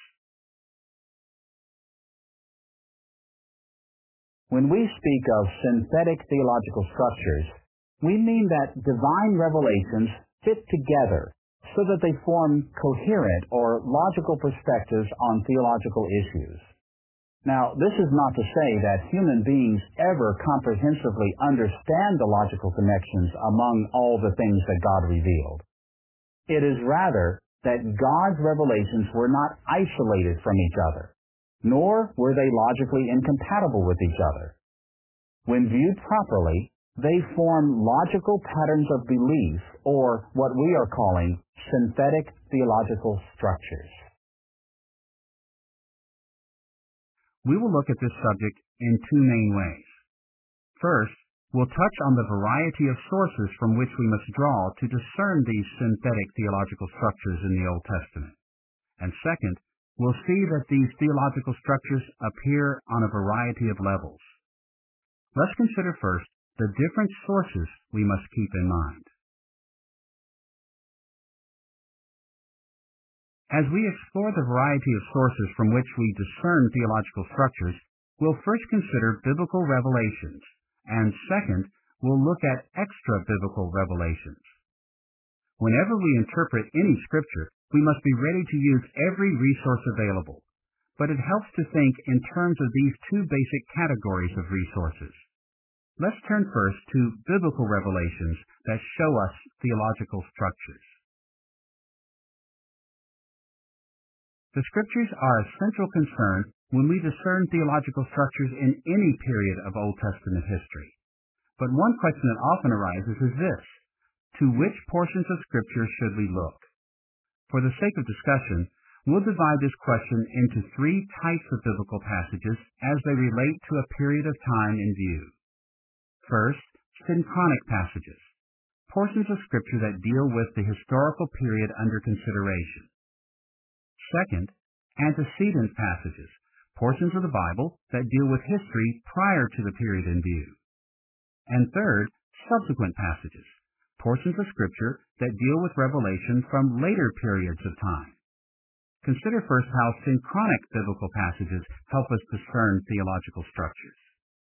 When we speak of synthetic theological structures, we mean that divine revelations fit together so that they form coherent or logical perspectives on theological issues. Now, this is not to say that human beings ever comprehensively understand the logical connections among all the things that God revealed. It is rather that God's revelations were not isolated from each other, nor were they logically incompatible with each other. When viewed properly, they form logical patterns of belief, or what we are calling synthetic theological structures. We will look at this subject in two main ways. First, we'll touch on the variety of sources from which we must draw to discern these synthetic theological structures in the Old Testament. And second, we'll see that these theological structures appear on a variety of levels. Let's consider first the different sources we must keep in mind. As we explore the variety of sources from which we discern theological structures, we'll first consider biblical revelations, and second, we'll look at extra-biblical revelations. Whenever we interpret any scripture, we must be ready to use every resource available, but it helps to think in terms of these two basic categories of resources. Let's turn first to biblical revelations that show us theological structures. The Scriptures are a central concern when we discern theological structures in any period of Old Testament history. But one question that often arises is this: to which portions of Scripture should we look? For the sake of discussion, we'll divide this question into three types of biblical passages as they relate to a period of time in view. First, synchronic passages, portions of Scripture that deal with the historical period under consideration. Second, antecedent passages, portions of the Bible that deal with history prior to the period in view. And third, subsequent passages, portions of Scripture that deal with revelation from later periods of time. Consider first how synchronic biblical passages help us discern theological structures.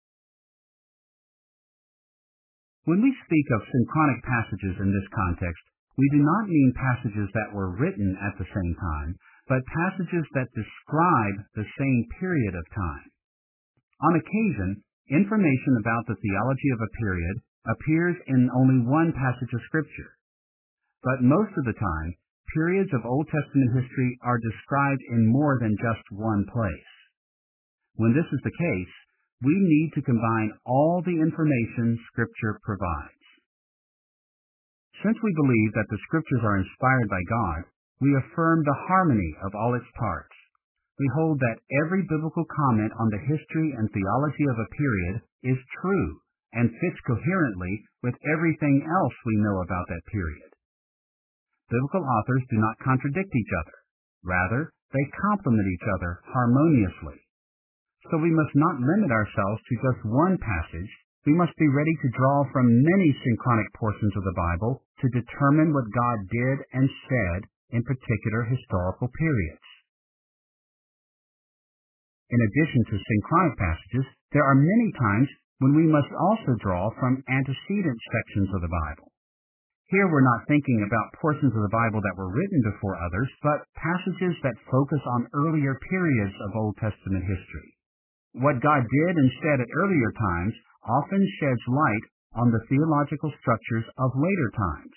When we speak of synchronic passages in this context, we do not mean passages that were written at the same time, but passages that describe the same period of time. On occasion, information about the theology of a period appears in only one passage of Scripture. But most of the time, periods of Old Testament history are described in more than just one place. When this is the case, we need to combine all the information Scripture provides. Since we believe that the Scriptures are inspired by God, we affirm the harmony of all its parts. We hold that every biblical comment on the history and theology of a period is true and fits coherently with everything else we know about that period. Biblical authors do not contradict each other. Rather, they complement each other harmoniously. So we must not limit ourselves to just one passage. We must be ready to draw from many synchronic portions of the Bible to determine what God did and said in particular historical periods. In addition to synchronic passages, there are many times when we must also draw from antecedent sections of the Bible. Here we're not thinking about portions of the Bible that were written before others, but passages that focus on earlier periods of Old Testament history. What God did and said at earlier times often sheds light on the theological structures of later times.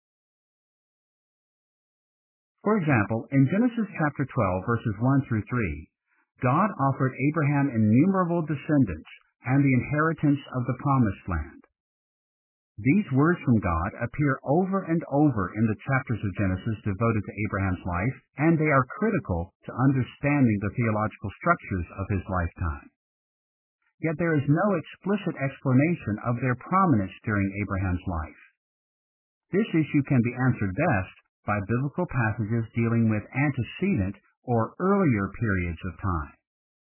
For example, in Genesis chapter twelve, verses one through three, God offered Abraham innumerable descendants and the inheritance of the promised land. These words from God appear over and over in the chapters of Genesis devoted to Abraham's life, and they are critical to understanding the theological structures of his lifetime. Yet there is no explicit explanation of their prominence during Abraham's life. This issue can be answered best by biblical passages dealing with antecedent or earlier periods of time.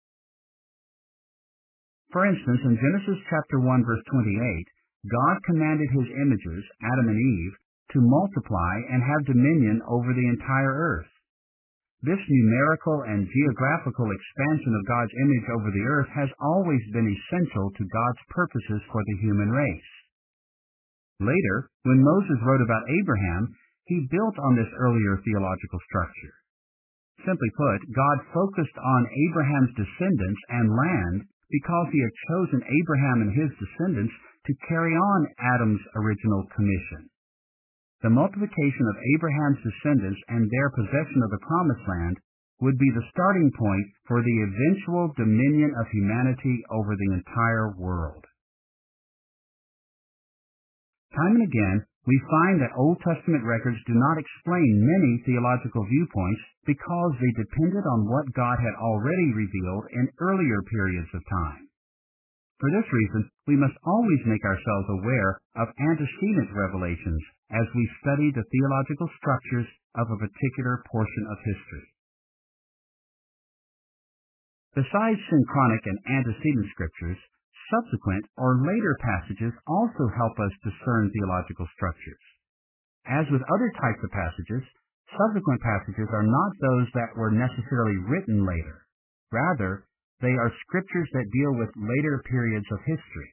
For instance, in Genesis chapter one, verse twenty-eight, God commanded his images, Adam and Eve, to multiply and have dominion over the entire earth. This numerical and geographical expansion of God's image over the earth has always been essential to God's purposes for the human race. Later, when Moses wrote about Abraham, he built on this earlier theological structure. Simply put, God focused on Abraham's descendants and land because he had chosen Abraham and his descendants to carry on Adam's original commission. The multiplication of Abraham's descendants and their possession of the promised land would be the starting point for the eventual dominion of humanity over the entire world. Time and again, we find that Old Testament records do not explain many theological viewpoints because they depended on what God had already revealed in earlier periods of time. For this reason, we must always make ourselves aware of antecedent revelations as we study the theological structures of a particular portion of history. Besides synchronic and antecedent scriptures, subsequent or later passages also help us discern theological structures. As with other types of passages, subsequent passages are not those that were necessarily written later. Rather, they are scriptures that deal with later periods of history.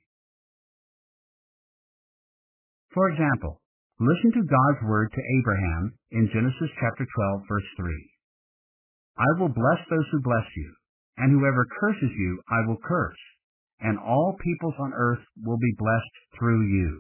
For example, listen to God's word to Abraham in Genesis chapter twelve, verse three. I will bless those who bless you, and whoever curses you I will curse, and all peoples on earth will be blessed through you.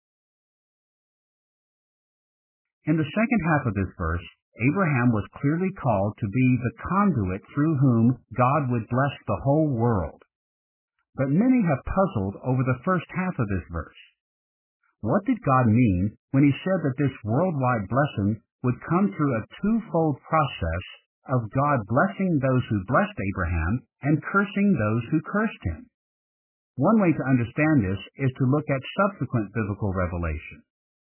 In the second half of this verse, Abraham was clearly called to be the conduit through whom God would bless the whole world. But many have puzzled over the first half of this verse. What did God mean when he said that this worldwide blessing would come through a twofold process of God blessing those who blessed Abraham and cursing those who cursed him? One way to understand this is to look at subsequent biblical revelation.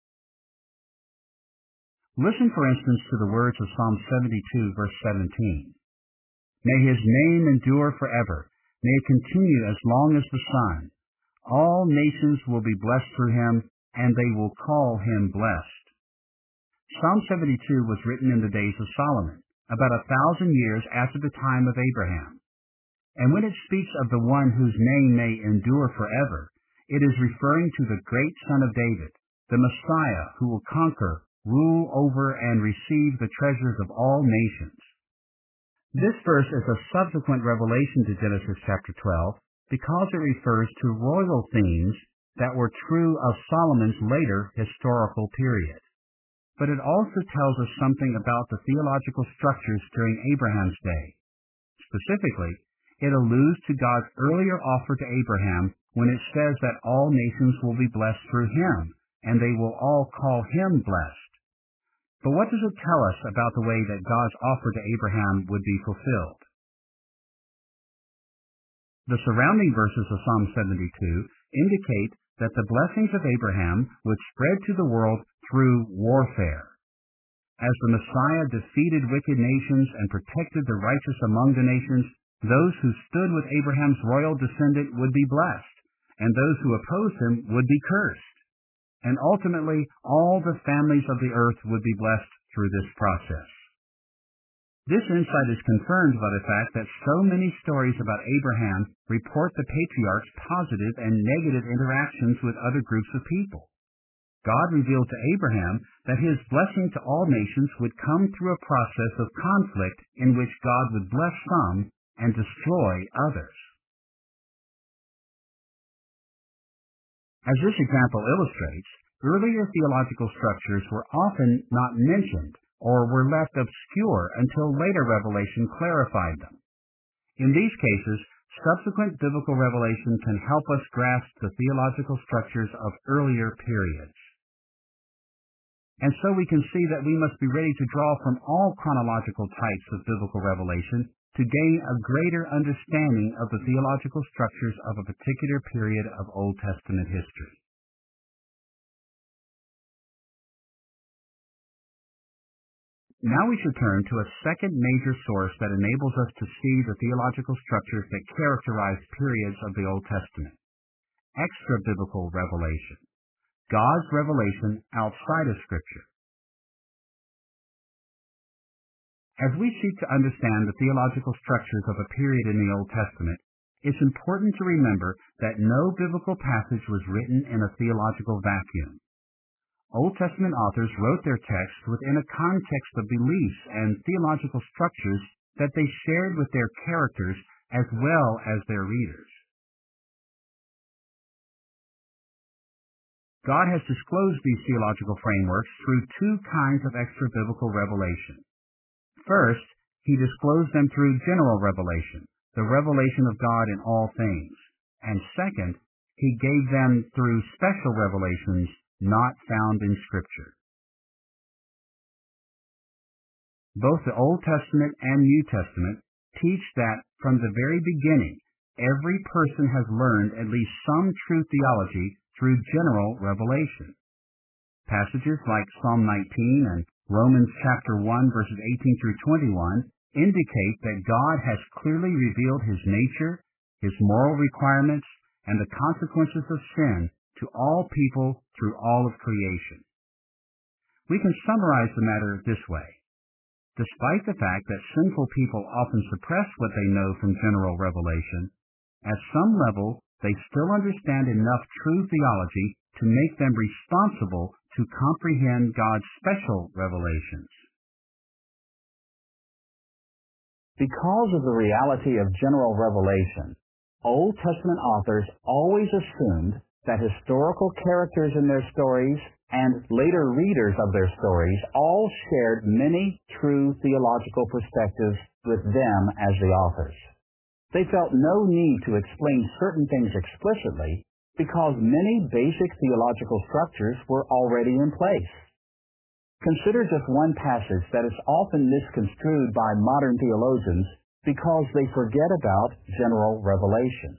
Listen, for instance, to the words of Psalm seventy-two, verse seventeen. May his name endure forever. May it continue as long as the sun. All nations will be blessed through him, and they will call him blessed. Psalm seventy-two was written in the days of Solomon, about a thousand years after the time of Abraham. And when it speaks of the one whose name may endure forever, it is referring to the great Son of David, the Messiah who will conquer, rule over, and receive the treasures of all nations. This verse is a subsequent revelation to Genesis chapter twelve because it refers to royal themes that were true of Solomon's later historical period. But it also tells us something about the theological structures during Abraham's day. Specifically, it alludes to God's earlier offer to Abraham when it says that all nations will be blessed through him, and they will all call him blessed. But what does it tell us about the way that God's offer to Abraham would be fulfilled? The surrounding verses of Psalm seventy-two indicate that the blessings of Abraham would spread to the world through warfare. As the Messiah defeated wicked nations and protected the righteous among the nations, those who stood with Abraham's royal descendant would be blessed, and those who opposed him would be cursed. And ultimately, all the families of the earth would be blessed through this process. This insight is confirmed by the fact that so many stories about Abraham report the patriarch's positive and negative interactions with other groups of people. God revealed to Abraham that his blessing to all nations would come through a process of conflict in which God would bless some and destroy others. As this example illustrates, earlier theological structures were often not mentioned or were left obscure until later revelation clarified them. In these cases, subsequent biblical revelation can help us grasp the theological structures of earlier periods. And so we can see that we must be ready to draw from all chronological types of biblical revelation to gain a greater understanding of the theological structures of a particular period of Old Testament history. Now we should turn to a second major source that enables us to see the theological structures that characterize periods of the Old Testament: extra-biblical revelation, God's revelation outside of Scripture. As we seek to understand the theological structures of a period in the Old Testament, it's important to remember that no biblical passage was written in a theological vacuum. Old Testament authors wrote their texts within a context of beliefs and theological structures that they shared with their characters as well as their readers. God has disclosed these theological frameworks through two kinds of extra-biblical revelation. First, he disclosed them through general revelation, the revelation of God in all things. And second, he gave them through special revelations not found in Scripture. Both the Old Testament and New Testament teach that from the very beginning, every person has learned at least some true theology through general revelation. Passages like Psalm nineteen and Romans chapter one verses eighteen through twenty-one indicate that God has clearly revealed his nature, his moral requirements, and the consequences of sin to all people through all of creation. We can summarize the matter this way. Despite the fact that sinful people often suppress what they know from general revelation, at some level they still understand enough true theology to make them responsible to comprehend God's special revelations. Because of the reality of general revelation, Old Testament authors always assumed that historical characters in their stories and later readers of their stories all shared many true theological perspectives with them as the authors. They felt no need to explain certain things explicitly because many basic theological structures were already in place. Consider just one passage that is often misconstrued by modern theologians because they forget about general revelation.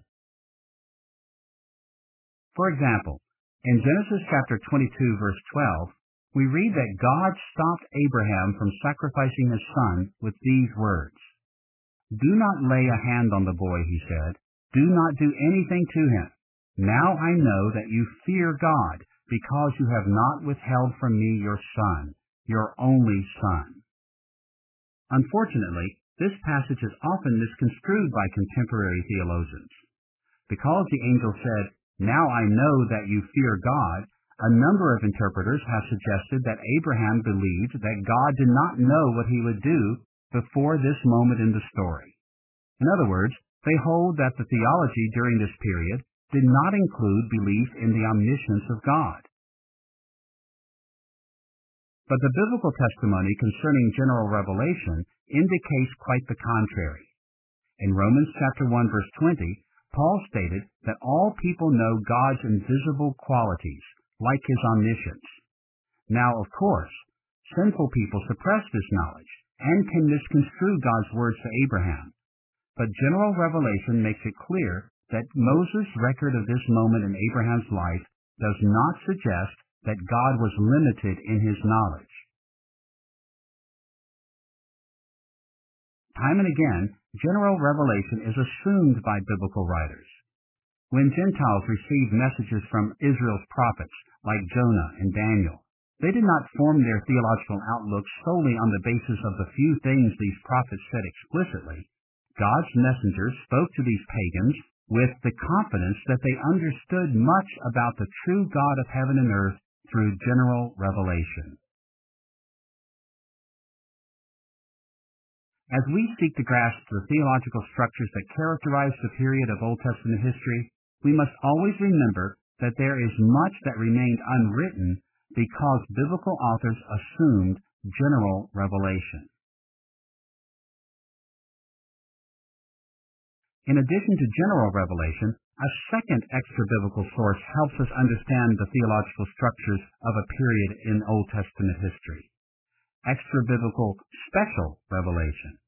For example, in Genesis chapter twenty-two, verse twelve, we read that God stopped Abraham from sacrificing his son with these words. "Do not lay a hand on the boy," he said. "Do not do anything to him. Now I know that you fear God, because you have not withheld from me your son, your only son." Unfortunately, this passage is often misconstrued by contemporary theologians. Because the angel said, "Now I know that you fear God," a number of interpreters have suggested that Abraham believed that God did not know what he would do before this moment in the story. In other words, they hold that the theology during this period did not include belief in the omniscience of God. But the biblical testimony concerning general revelation indicates quite the contrary. In Romans chapter one verse twenty, Paul stated that all people know God's invisible qualities, like his omniscience. Now, of course, sinful people suppress this knowledge and can misconstrue God's words to Abraham. But general revelation makes it clear that Moses' record of this moment in Abraham's life does not suggest that God was limited in his knowledge. Time and again, general revelation is assumed by biblical writers. When Gentiles received messages from Israel's prophets, like Jonah and Daniel, they did not form their theological outlook solely on the basis of the few things these prophets said explicitly. God's messengers spoke to these pagans with the confidence that they understood much about the true God of heaven and earth through general revelation. As we seek to grasp the theological structures that characterize the period of Old Testament history, we must always remember that there is much that remained unwritten because biblical authors assumed general revelation. In addition to general revelation, a second extra-biblical source helps us understand the theological structures of a period in Old Testament history. Extra-biblical special revelation.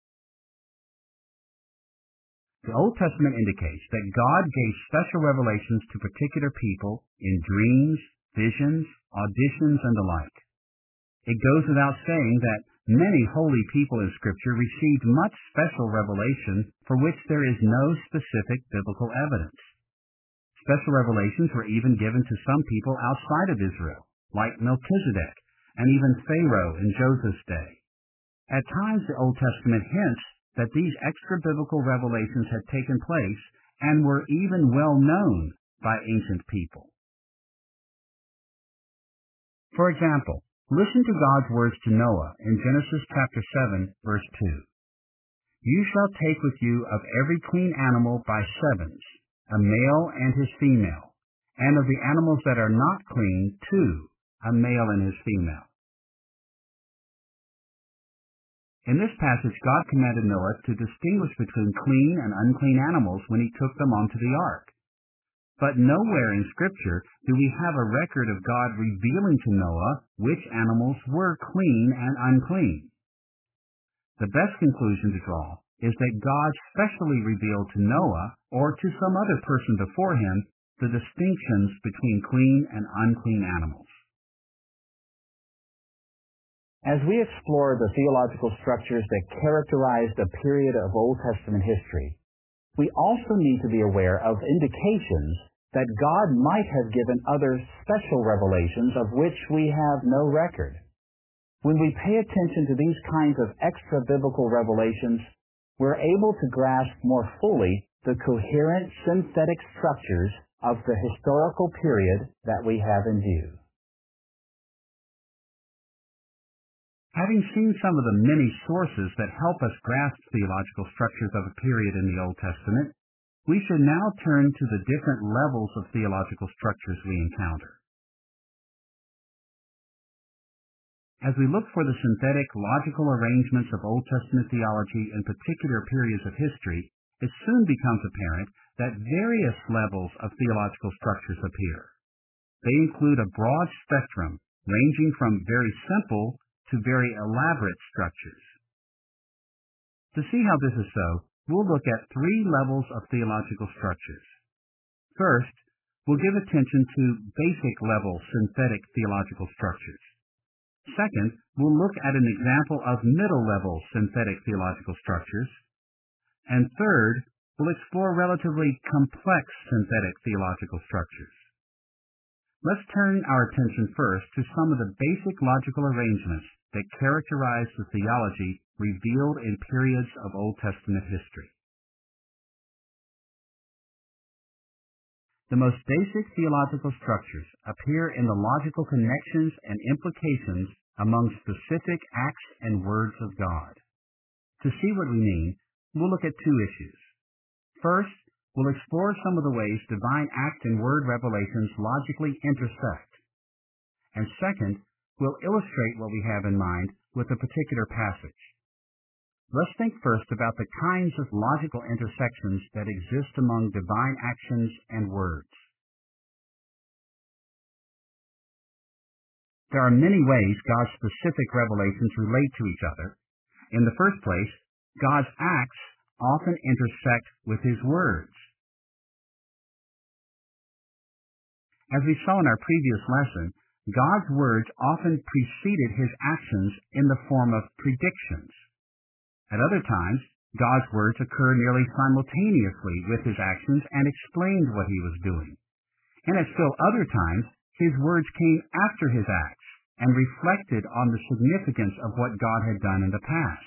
The Old Testament indicates that God gave special revelations to particular people in dreams, visions, auditions, and the like. It goes without saying that many holy people in Scripture received much special revelation for which there is no specific biblical evidence. Special revelations were even given to some people outside of Israel, like Melchizedek, and even Pharaoh in Joseph's day. At times, the Old Testament hints that these extra-biblical revelations had taken place and were even well known by ancient people. For example, listen to God's words to Noah in Genesis chapter seven, verse two. You shall take with you of every clean animal by sevens, a male and his female, and of the animals that are not clean, two, a male and his female. In this passage, God commanded Noah to distinguish between clean and unclean animals when he took them onto the ark. But nowhere in Scripture do we have a record of God revealing to Noah which animals were clean and unclean. The best conclusion to draw is that God specially revealed to Noah, or to some other person before him, the distinctions between clean and unclean animals. As we explore the theological structures that characterized a period of Old Testament history, we also need to be aware of indications that God might have given other special revelations of which we have no record. When we pay attention to these kinds of extra-biblical revelations, we're able to grasp more fully the coherent synthetic structures of the historical period that we have in view. Having seen some of the many sources that help us grasp theological structures of a period in the Old Testament, we should now turn to the different levels of theological structures we encounter. As we look for the synthetic, logical arrangements of Old Testament theology in particular periods of history, it soon becomes apparent that various levels of theological structures appear. They include a broad spectrum, ranging from very simple to very elaborate structures. To see how this is so, we'll look at three levels of theological structures. First, we'll give attention to basic level synthetic theological structures. Second, we'll look at an example of middle level synthetic theological structures. And third, we'll explore relatively complex synthetic theological structures. Let's turn our attention first to some of the basic logical arrangements that characterize the theology revealed in periods of Old Testament history. The most basic theological structures appear in the logical connections and implications among specific acts and words of God. To see what we mean, we'll look at two issues. First, we'll explore some of the ways divine act and word revelations logically intersect. And second, we'll illustrate what we have in mind with a particular passage. Let's think first about the kinds of logical intersections that exist among divine actions and words. There are many ways God's specific revelations relate to each other. In the first place, God's acts often intersect with His words. As we saw in our previous lesson, God's words often preceded His actions in the form of predictions. At other times, God's words occur nearly simultaneously with His actions and explained what He was doing. And at still other times, His words came after His acts and reflected on the significance of what God had done in the past.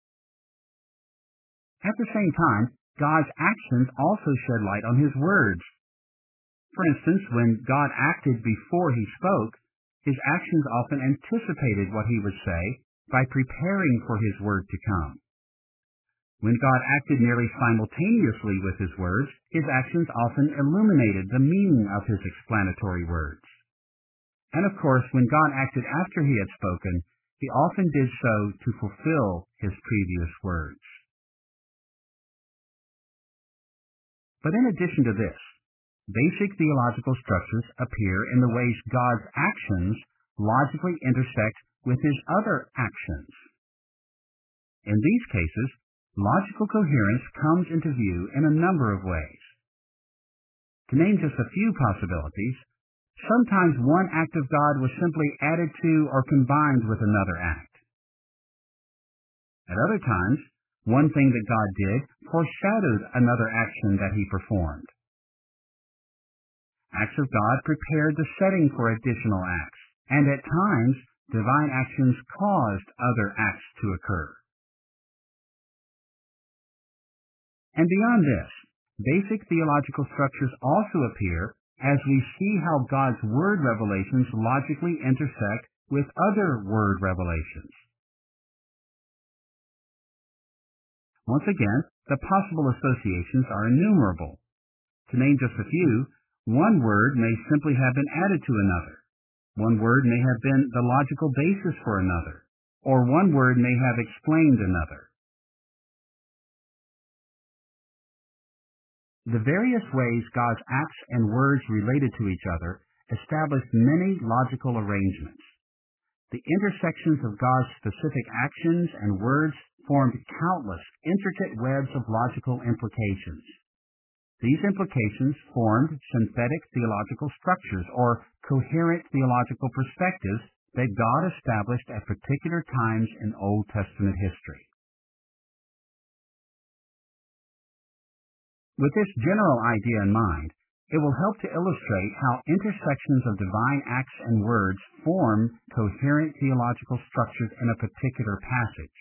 At the same time, God's actions also shed light on His words. For instance, when God acted before He spoke, His actions often anticipated what He would say by preparing for His word to come. When God acted nearly simultaneously with his words, his actions often illuminated the meaning of his explanatory words. And of course, when God acted after he had spoken, he often did so to fulfill his previous words. But in addition to this, basic theological structures appear in the ways God's actions logically intersect with his other actions. In these cases, logical coherence comes into view in a number of ways. To name just a few possibilities, sometimes one act of God was simply added to or combined with another act. At other times, one thing that God did foreshadowed another action that he performed. Acts of God prepared the setting for additional acts, and at times, divine actions caused other acts to occur. And beyond this, basic theological structures also appear as we see how God's word revelations logically intersect with other word revelations. Once again, the possible associations are innumerable. To name just a few, one word may simply have been added to another. One word may have been the logical basis for another, or one word may have explained another. The various ways God's acts and words related to each other established many logical arrangements. The intersections of God's specific actions and words formed countless intricate webs of logical implications. These implications formed synthetic theological structures or coherent theological perspectives that God established at particular times in Old Testament history. With this general idea in mind, it will help to illustrate how intersections of divine acts and words form coherent theological structures in a particular passage.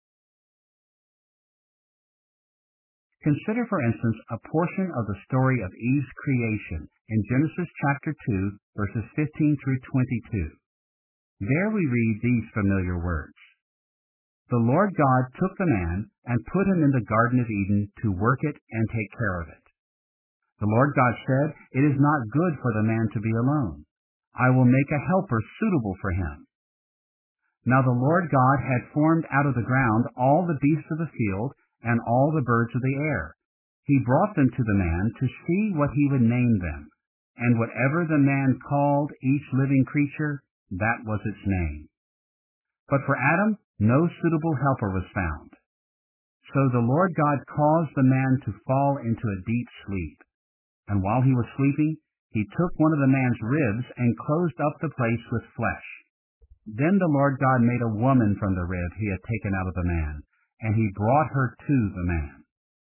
Consider, for instance, a portion of the story of Eve's creation in Genesis chapter two, verses fifteen through twenty-two. There we read these familiar words. The Lord God took the man and put him in the Garden of Eden to work it and take care of it. The Lord God said, "It is not good for the man to be alone. I will make a helper suitable for him." Now the Lord God had formed out of the ground all the beasts of the field and all the birds of the air. He brought them to the man to see what he would name them, and whatever the man called each living creature, that was its name. But for Adam, no suitable helper was found. So the Lord God caused the man to fall into a deep sleep. And while he was sleeping, he took one of the man's ribs and closed up the place with flesh. Then the Lord God made a woman from the rib he had taken out of the man, and he brought her to the man.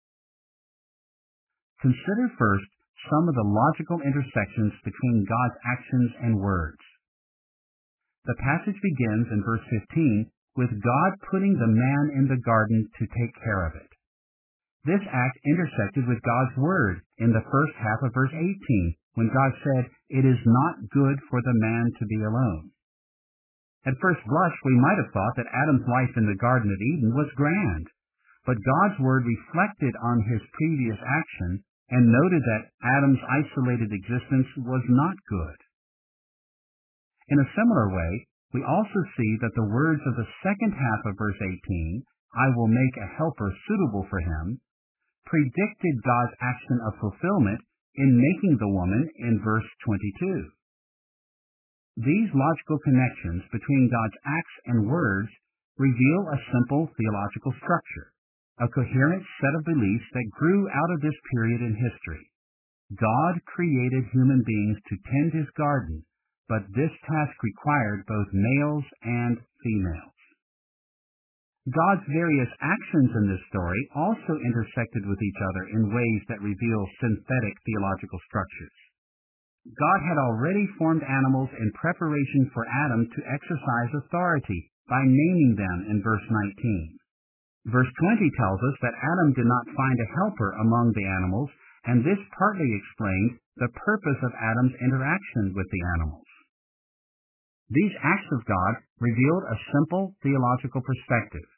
Consider first some of the logical intersections between God's actions and words. The passage begins in verse fifteen with God putting the man in the garden to take care of it. This act intersected with God's word in the first half of verse eighteen, when God said, "It is not good for the man to be alone." At first blush, we might have thought that Adam's life in the Garden of Eden was grand, but God's word reflected on his previous action and noted that Adam's isolated existence was not good. In a similar way, we also see that the words of the second half of verse eighteen, "I will make a helper suitable for him," predicted God's action of fulfillment in making the woman in verse twenty-two. These logical connections between God's acts and words reveal a simple theological structure, a coherent set of beliefs that grew out of this period in history. God created human beings to tend his garden, but this task required both males and females. God's various actions in this story also intersected with each other in ways that reveal synthetic theological structures. God had already formed animals in preparation for Adam to exercise authority by naming them in verse nineteen. Verse twenty tells us that Adam did not find a helper among the animals, and this partly explained the purpose of Adam's interaction with the animals. These acts of God revealed a simple theological perspective.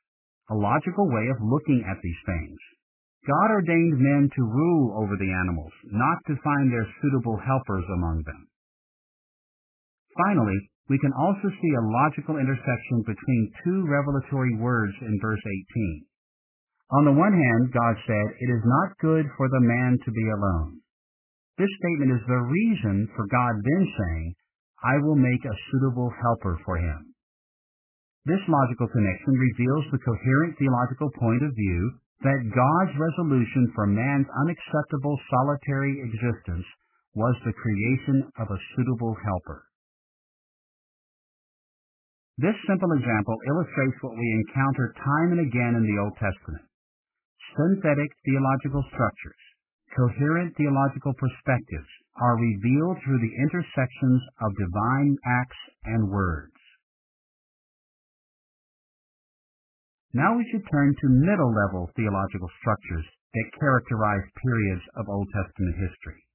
a logical way of looking at these things. God ordained men to rule over the animals, not to find their suitable helpers among them. Finally, we can also see a logical intersection between two revelatory words in verse eighteen. On the one hand, God said, "It is not good for the man to be alone." This statement is the reason for God then saying, "I will make a suitable helper for him." This logical connection reveals the coherent theological point of view that God's resolution for man's unacceptable solitary existence was the creation of a suitable helper. This simple example illustrates what we encounter time and again in the Old Testament. Synthetic theological structures, coherent theological perspectives are revealed through the intersections of divine acts and words. Now we should turn to middle-level theological structures that characterize periods of Old Testament history.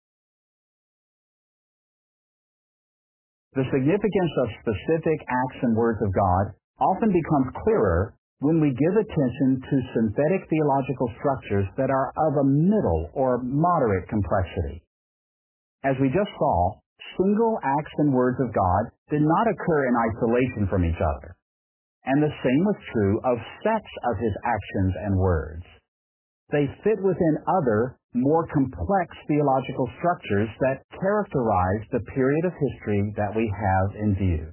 The significance of specific acts and words of God often becomes clearer when we give attention to synthetic theological structures that are of a middle or moderate complexity. As we just saw, single acts and words of God did not occur in isolation from each other. And the same was true of sets of his actions and words. They fit within other, more complex theological structures that characterize the period of history that we have in view.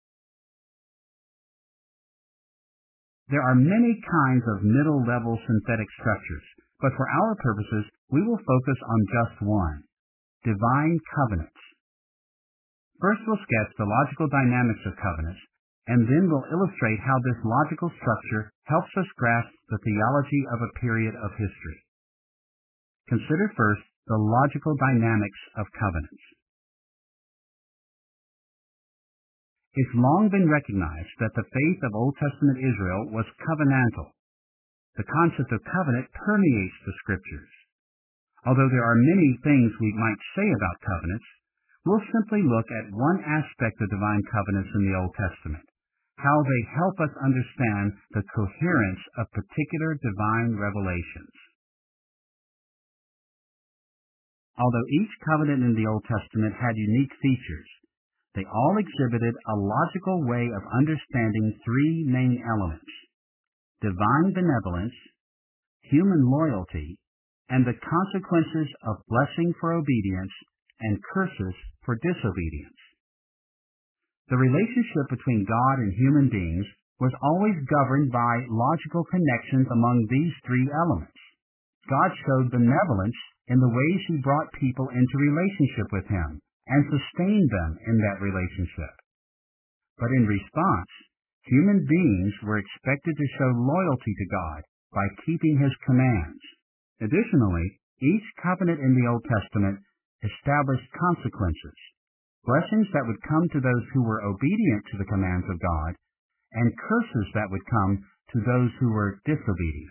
There are many kinds of middle-level synthetic structures, but for our purposes, we will focus on just one: divine covenants. First, we'll sketch the logical dynamics of covenants, and then we'll illustrate how this logical structure helps us grasp the theology of a period of history. Consider first the logical dynamics of covenants. It's long been recognized that the faith of Old Testament Israel was covenantal. The concept of covenant permeates the Scriptures. Although there are many things we might say about covenants, we'll simply look at one aspect of divine covenants in the Old Testament: how they help us understand the coherence of particular divine revelations. Although each covenant in the Old Testament had unique features, they all exhibited a logical way of understanding three main elements: divine benevolence, human loyalty, and the consequences of blessing for obedience and curses for disobedience. The relationship between God and human beings was always governed by logical connections among these three elements. God showed benevolence in the ways he brought people into relationship with him and sustained them in that relationship. But in response, human beings were expected to show loyalty to God by keeping his commands. Additionally, each covenant in the Old Testament established consequences, blessings that would come to those who were obedient to the commands of God, and curses that would come to those who were disobedient.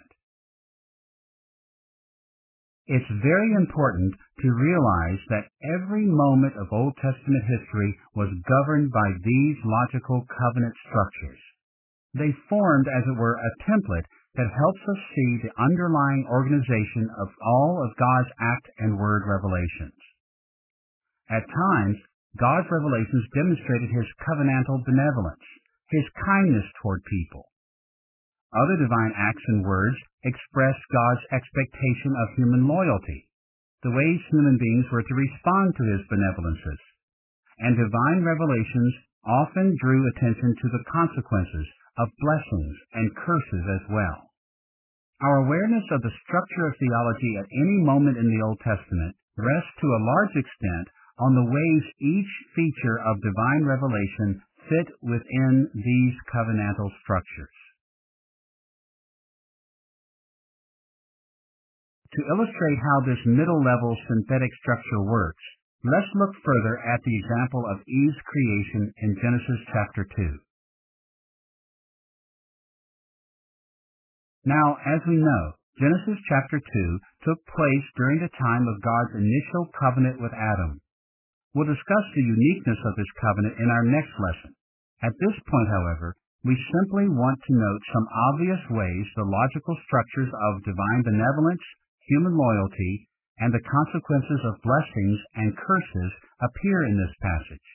It's very important to realize that every moment of Old Testament history was governed by these logical covenant structures. They formed, as it were, a template that helps us see the underlying organization of all of God's act and word revelations. At times, God's revelations demonstrated his covenantal benevolence, his kindness toward people. Other divine acts and words expressed God's expectation of human loyalty, the ways human beings were to respond to his benevolences. And divine revelations often drew attention to the consequences of blessings and curses as well. Our awareness of the structure of theology at any moment in the Old Testament rests to a large extent on the ways each feature of divine revelation fit within these covenantal structures. To illustrate how this middle-level synthetic structure works, let's look further at the example of Eve's creation in Genesis chapter two. Now, as we know, Genesis chapter two took place during the time of God's initial covenant with Adam. We'll discuss the uniqueness of this covenant in our next lesson. At this point, however, we simply want to note some obvious ways the logical structures of divine benevolence, human loyalty, and the consequences of blessings and curses appear in this passage.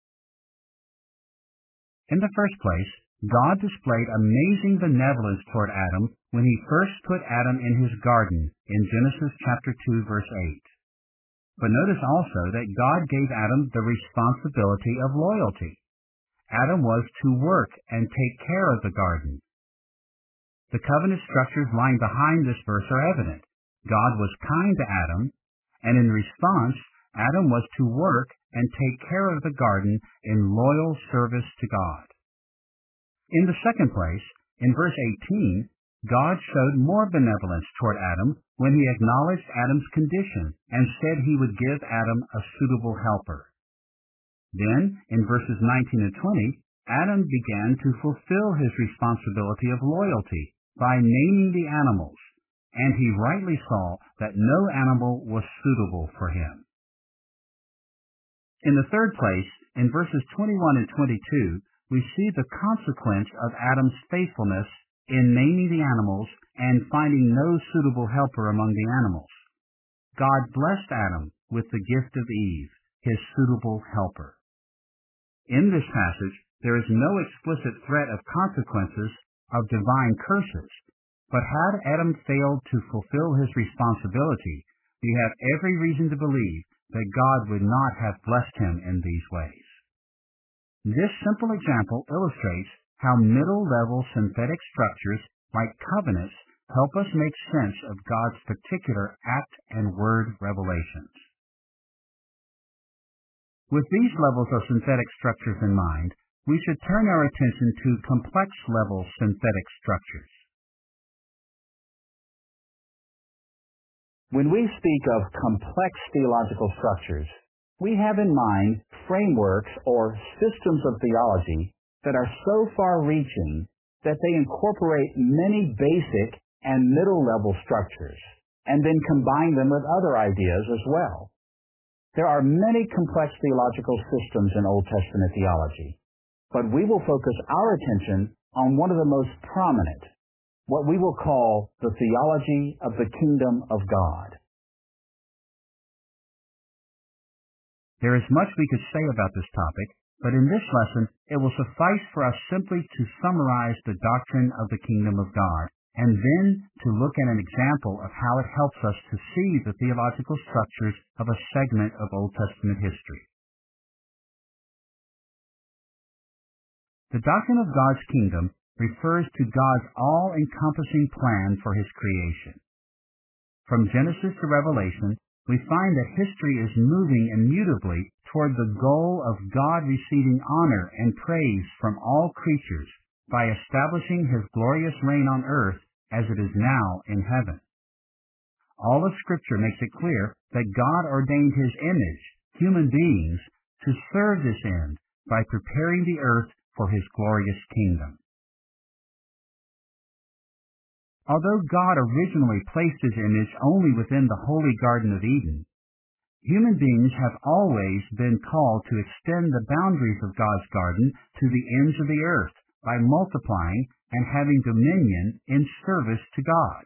In the first place, God displayed amazing benevolence toward Adam when he first put Adam in his garden in Genesis chapter two, verse eight. But notice also that God gave Adam the responsibility of loyalty. Adam was to work and take care of the garden. The covenant structures lying behind this verse are evident. God was kind to Adam, and in response, Adam was to work and take care of the garden in loyal service to God. In the second place, in verse eighteen, God showed more benevolence toward Adam when he acknowledged Adam's condition and said he would give Adam a suitable helper. Then, in verses nineteen and twenty, Adam began to fulfill his responsibility of loyalty by naming the animals, and he rightly saw that no animal was suitable for him. In the third place, in verses twenty-one and twenty-two, we see the consequence of Adam's faithfulness in naming the animals and finding no suitable helper among the animals. God blessed Adam with the gift of Eve, his suitable helper. In this passage, there is no explicit threat of consequences of divine curses, but had Adam failed to fulfill his responsibility, we have every reason to believe that God would not have blessed him in these ways. This simple example illustrates how middle-level synthetic structures like covenants help us make sense of God's particular act and word revelations. With these levels of synthetic structures in mind, we should turn our attention to complex-level synthetic structures. When we speak of complex theological structures, we have in mind frameworks or systems of theology that are so far-reaching that they incorporate many basic and middle-level structures, and then combine them with other ideas as well. There are many complex theological systems in Old Testament theology, but we will focus our attention on one of the most prominent, what we will call the theology of the kingdom of God. There is much we could say about this topic, but in this lesson it will suffice for us simply to summarize the doctrine of the kingdom of God, and then to look at an example of how it helps us to see the theological structures of a segment of Old Testament history. The doctrine of God's kingdom refers to God's all-encompassing plan for his creation. From Genesis to Revelation, we find that history is moving immutably toward the goal of God receiving honor and praise from all creatures by establishing his glorious reign on earth as it is now in heaven. All of Scripture makes it clear that God ordained his image, human beings, to serve this end by preparing the earth for his glorious kingdom. Although God originally placed his image only within the holy Garden of Eden, human beings have always been called to extend the boundaries of God's garden to the ends of the earth by multiplying and having dominion in service to God.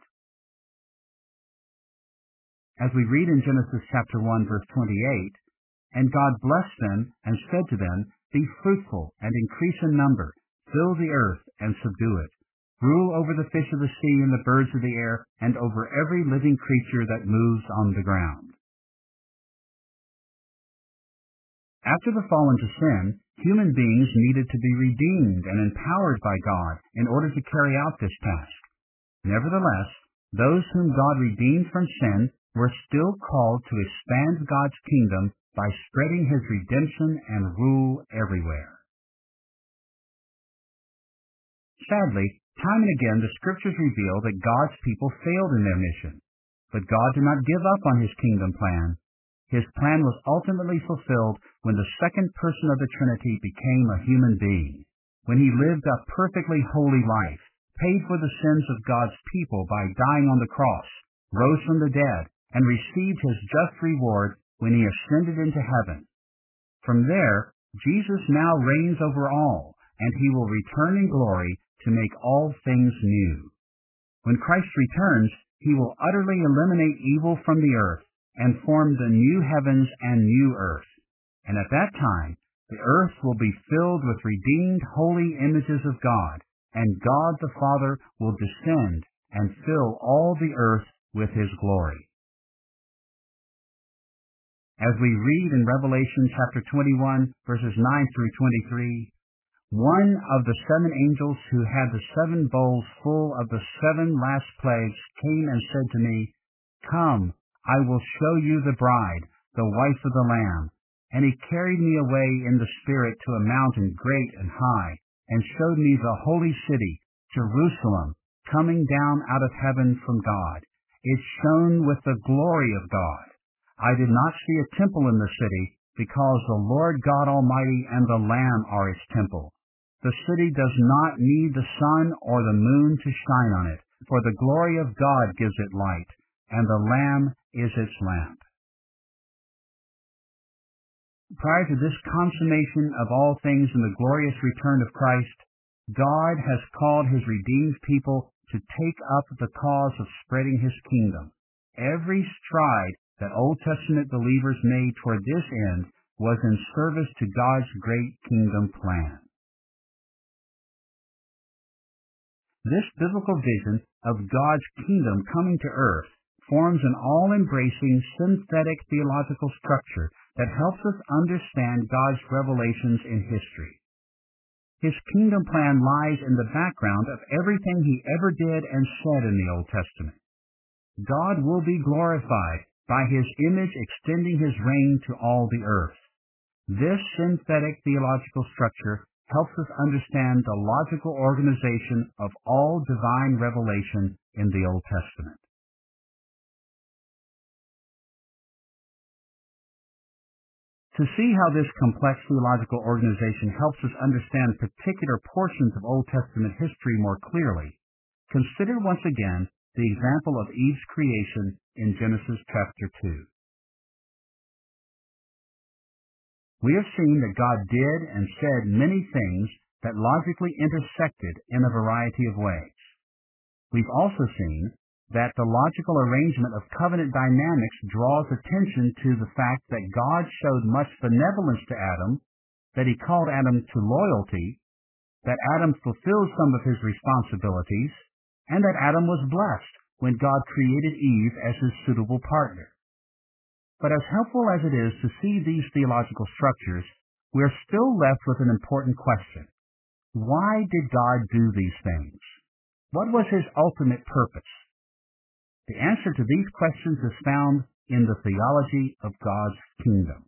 As we read in Genesis chapter one, verse twenty-eight, "And God blessed them and said to them, Be fruitful and increase in number, fill the earth and subdue it. Rule over the fish of the sea and the birds of the air, and over every living creature that moves on the ground." After the fall into sin, human beings needed to be redeemed and empowered by God in order to carry out this task. Nevertheless, those whom God redeemed from sin were still called to expand God's kingdom by spreading his redemption and rule everywhere. Sadly, time and again the Scriptures reveal that God's people failed in their mission. But God did not give up on his kingdom plan. His plan was ultimately fulfilled when the second person of the Trinity became a human being, when he lived a perfectly holy life, paid for the sins of God's people by dying on the cross, rose from the dead, and received his just reward when he ascended into heaven. From there, Jesus now reigns over all, and he will return in glory to make all things new. When Christ returns, he will utterly eliminate evil from the earth and form the new heavens and new earth. And at that time, the earth will be filled with redeemed holy images of God, and God the Father will descend and fill all the earth with his glory. As we read in Revelation chapter twenty-one, verses nine through twenty-three, one of the seven angels who had the seven bowls full of the seven last plagues came and said to me, "Come, I will show you the bride, the wife of the Lamb." And he carried me away in the Spirit to a mountain great and high, and showed me the holy city, Jerusalem, coming down out of heaven from God. It shone with the glory of God. I did not see a temple in the city, because the Lord God Almighty and the Lamb are its temple. The city does not need the sun or the moon to shine on it, for the glory of God gives it light, and the Lamb is its lamp. Prior to this consummation of all things in the glorious return of Christ, God has called his redeemed people to take up the cause of spreading his kingdom. Every stride that Old Testament believers made toward this end was in service to God's great kingdom plan. This biblical vision of God's kingdom coming to earth forms an all-embracing synthetic theological structure that helps us understand God's revelations in history. His kingdom plan lies in the background of everything he ever did and said in the Old Testament. God will be glorified by his image extending his reign to all the earth. This synthetic theological structure helps us understand the logical organization of all divine revelation in the Old Testament. To see how this complex theological organization helps us understand particular portions of Old Testament history more clearly, consider once again the example of Eve's creation in Genesis chapter two. We have seen that God did and said many things that logically intersected in a variety of ways. We've also seen that the logical arrangement of covenant dynamics draws attention to the fact that God showed much benevolence to Adam, that he called Adam to loyalty, that Adam fulfilled some of his responsibilities, and that Adam was blessed when God created Eve as his suitable partner. But as helpful as it is to see these theological structures, we are still left with an important question. Why did God do these things? What was his ultimate purpose? The answer to these questions is found in the theology of God's kingdom.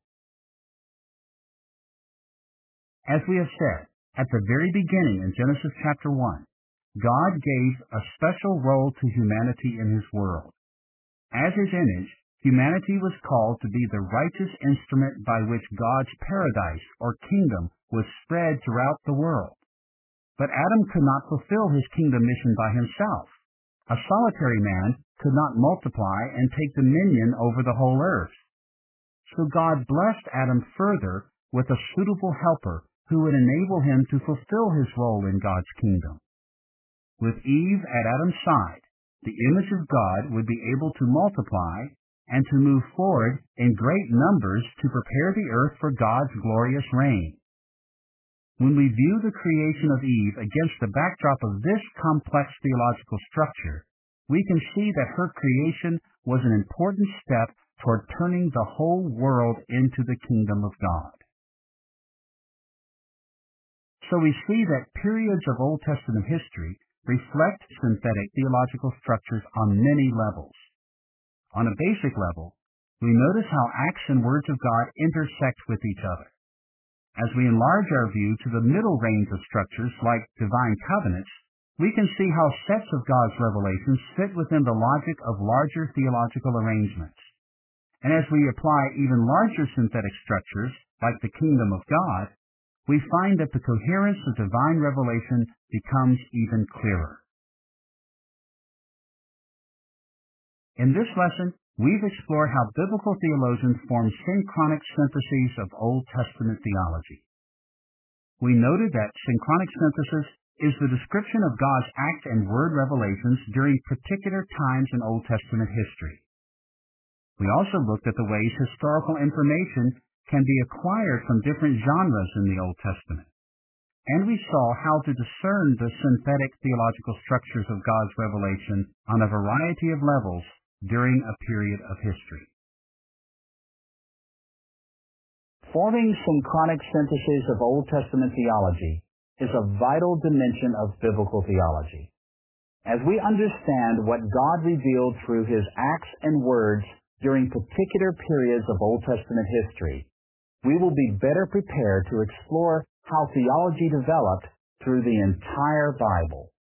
As we have said, at the very beginning in Genesis chapter one, God gave a special role to humanity in his world. As his image, humanity was called to be the righteous instrument by which God's paradise or kingdom was spread throughout the world. But Adam could not fulfill his kingdom mission by himself. A solitary man could not multiply and take dominion over the whole earth. So God blessed Adam further with a suitable helper who would enable him to fulfill his role in God's kingdom. With Eve at Adam's side, the image of God would be able to multiply and to move forward in great numbers to prepare the earth for God's glorious reign. When we view the creation of Eve against the backdrop of this complex theological structure, we can see that her creation was an important step toward turning the whole world into the kingdom of God. So we see that periods of Old Testament history reflect synthetic theological structures on many levels. On a basic level, we notice how acts and words of God intersect with each other. As we enlarge our view to the middle range of structures like divine covenants, we can see how sets of God's revelations fit within the logic of larger theological arrangements. And as we apply even larger synthetic structures, like the kingdom of God, we find that the coherence of divine revelation becomes even clearer. In this lesson, we've explored how biblical theologians form synchronic syntheses of Old Testament theology. We noted that synchronic synthesis is the description of God's act and word revelations during particular times in Old Testament history. We also looked at the ways historical information can be acquired from different genres in the Old Testament. And we saw how to discern the synthetic theological structures of God's revelation on a variety of levels during a period of history. Forming synchronic syntheses of Old Testament theology is a vital dimension of biblical theology. As we understand what God revealed through His acts and words during particular periods of Old Testament history, we will be better prepared to explore how theology developed through the entire Bible.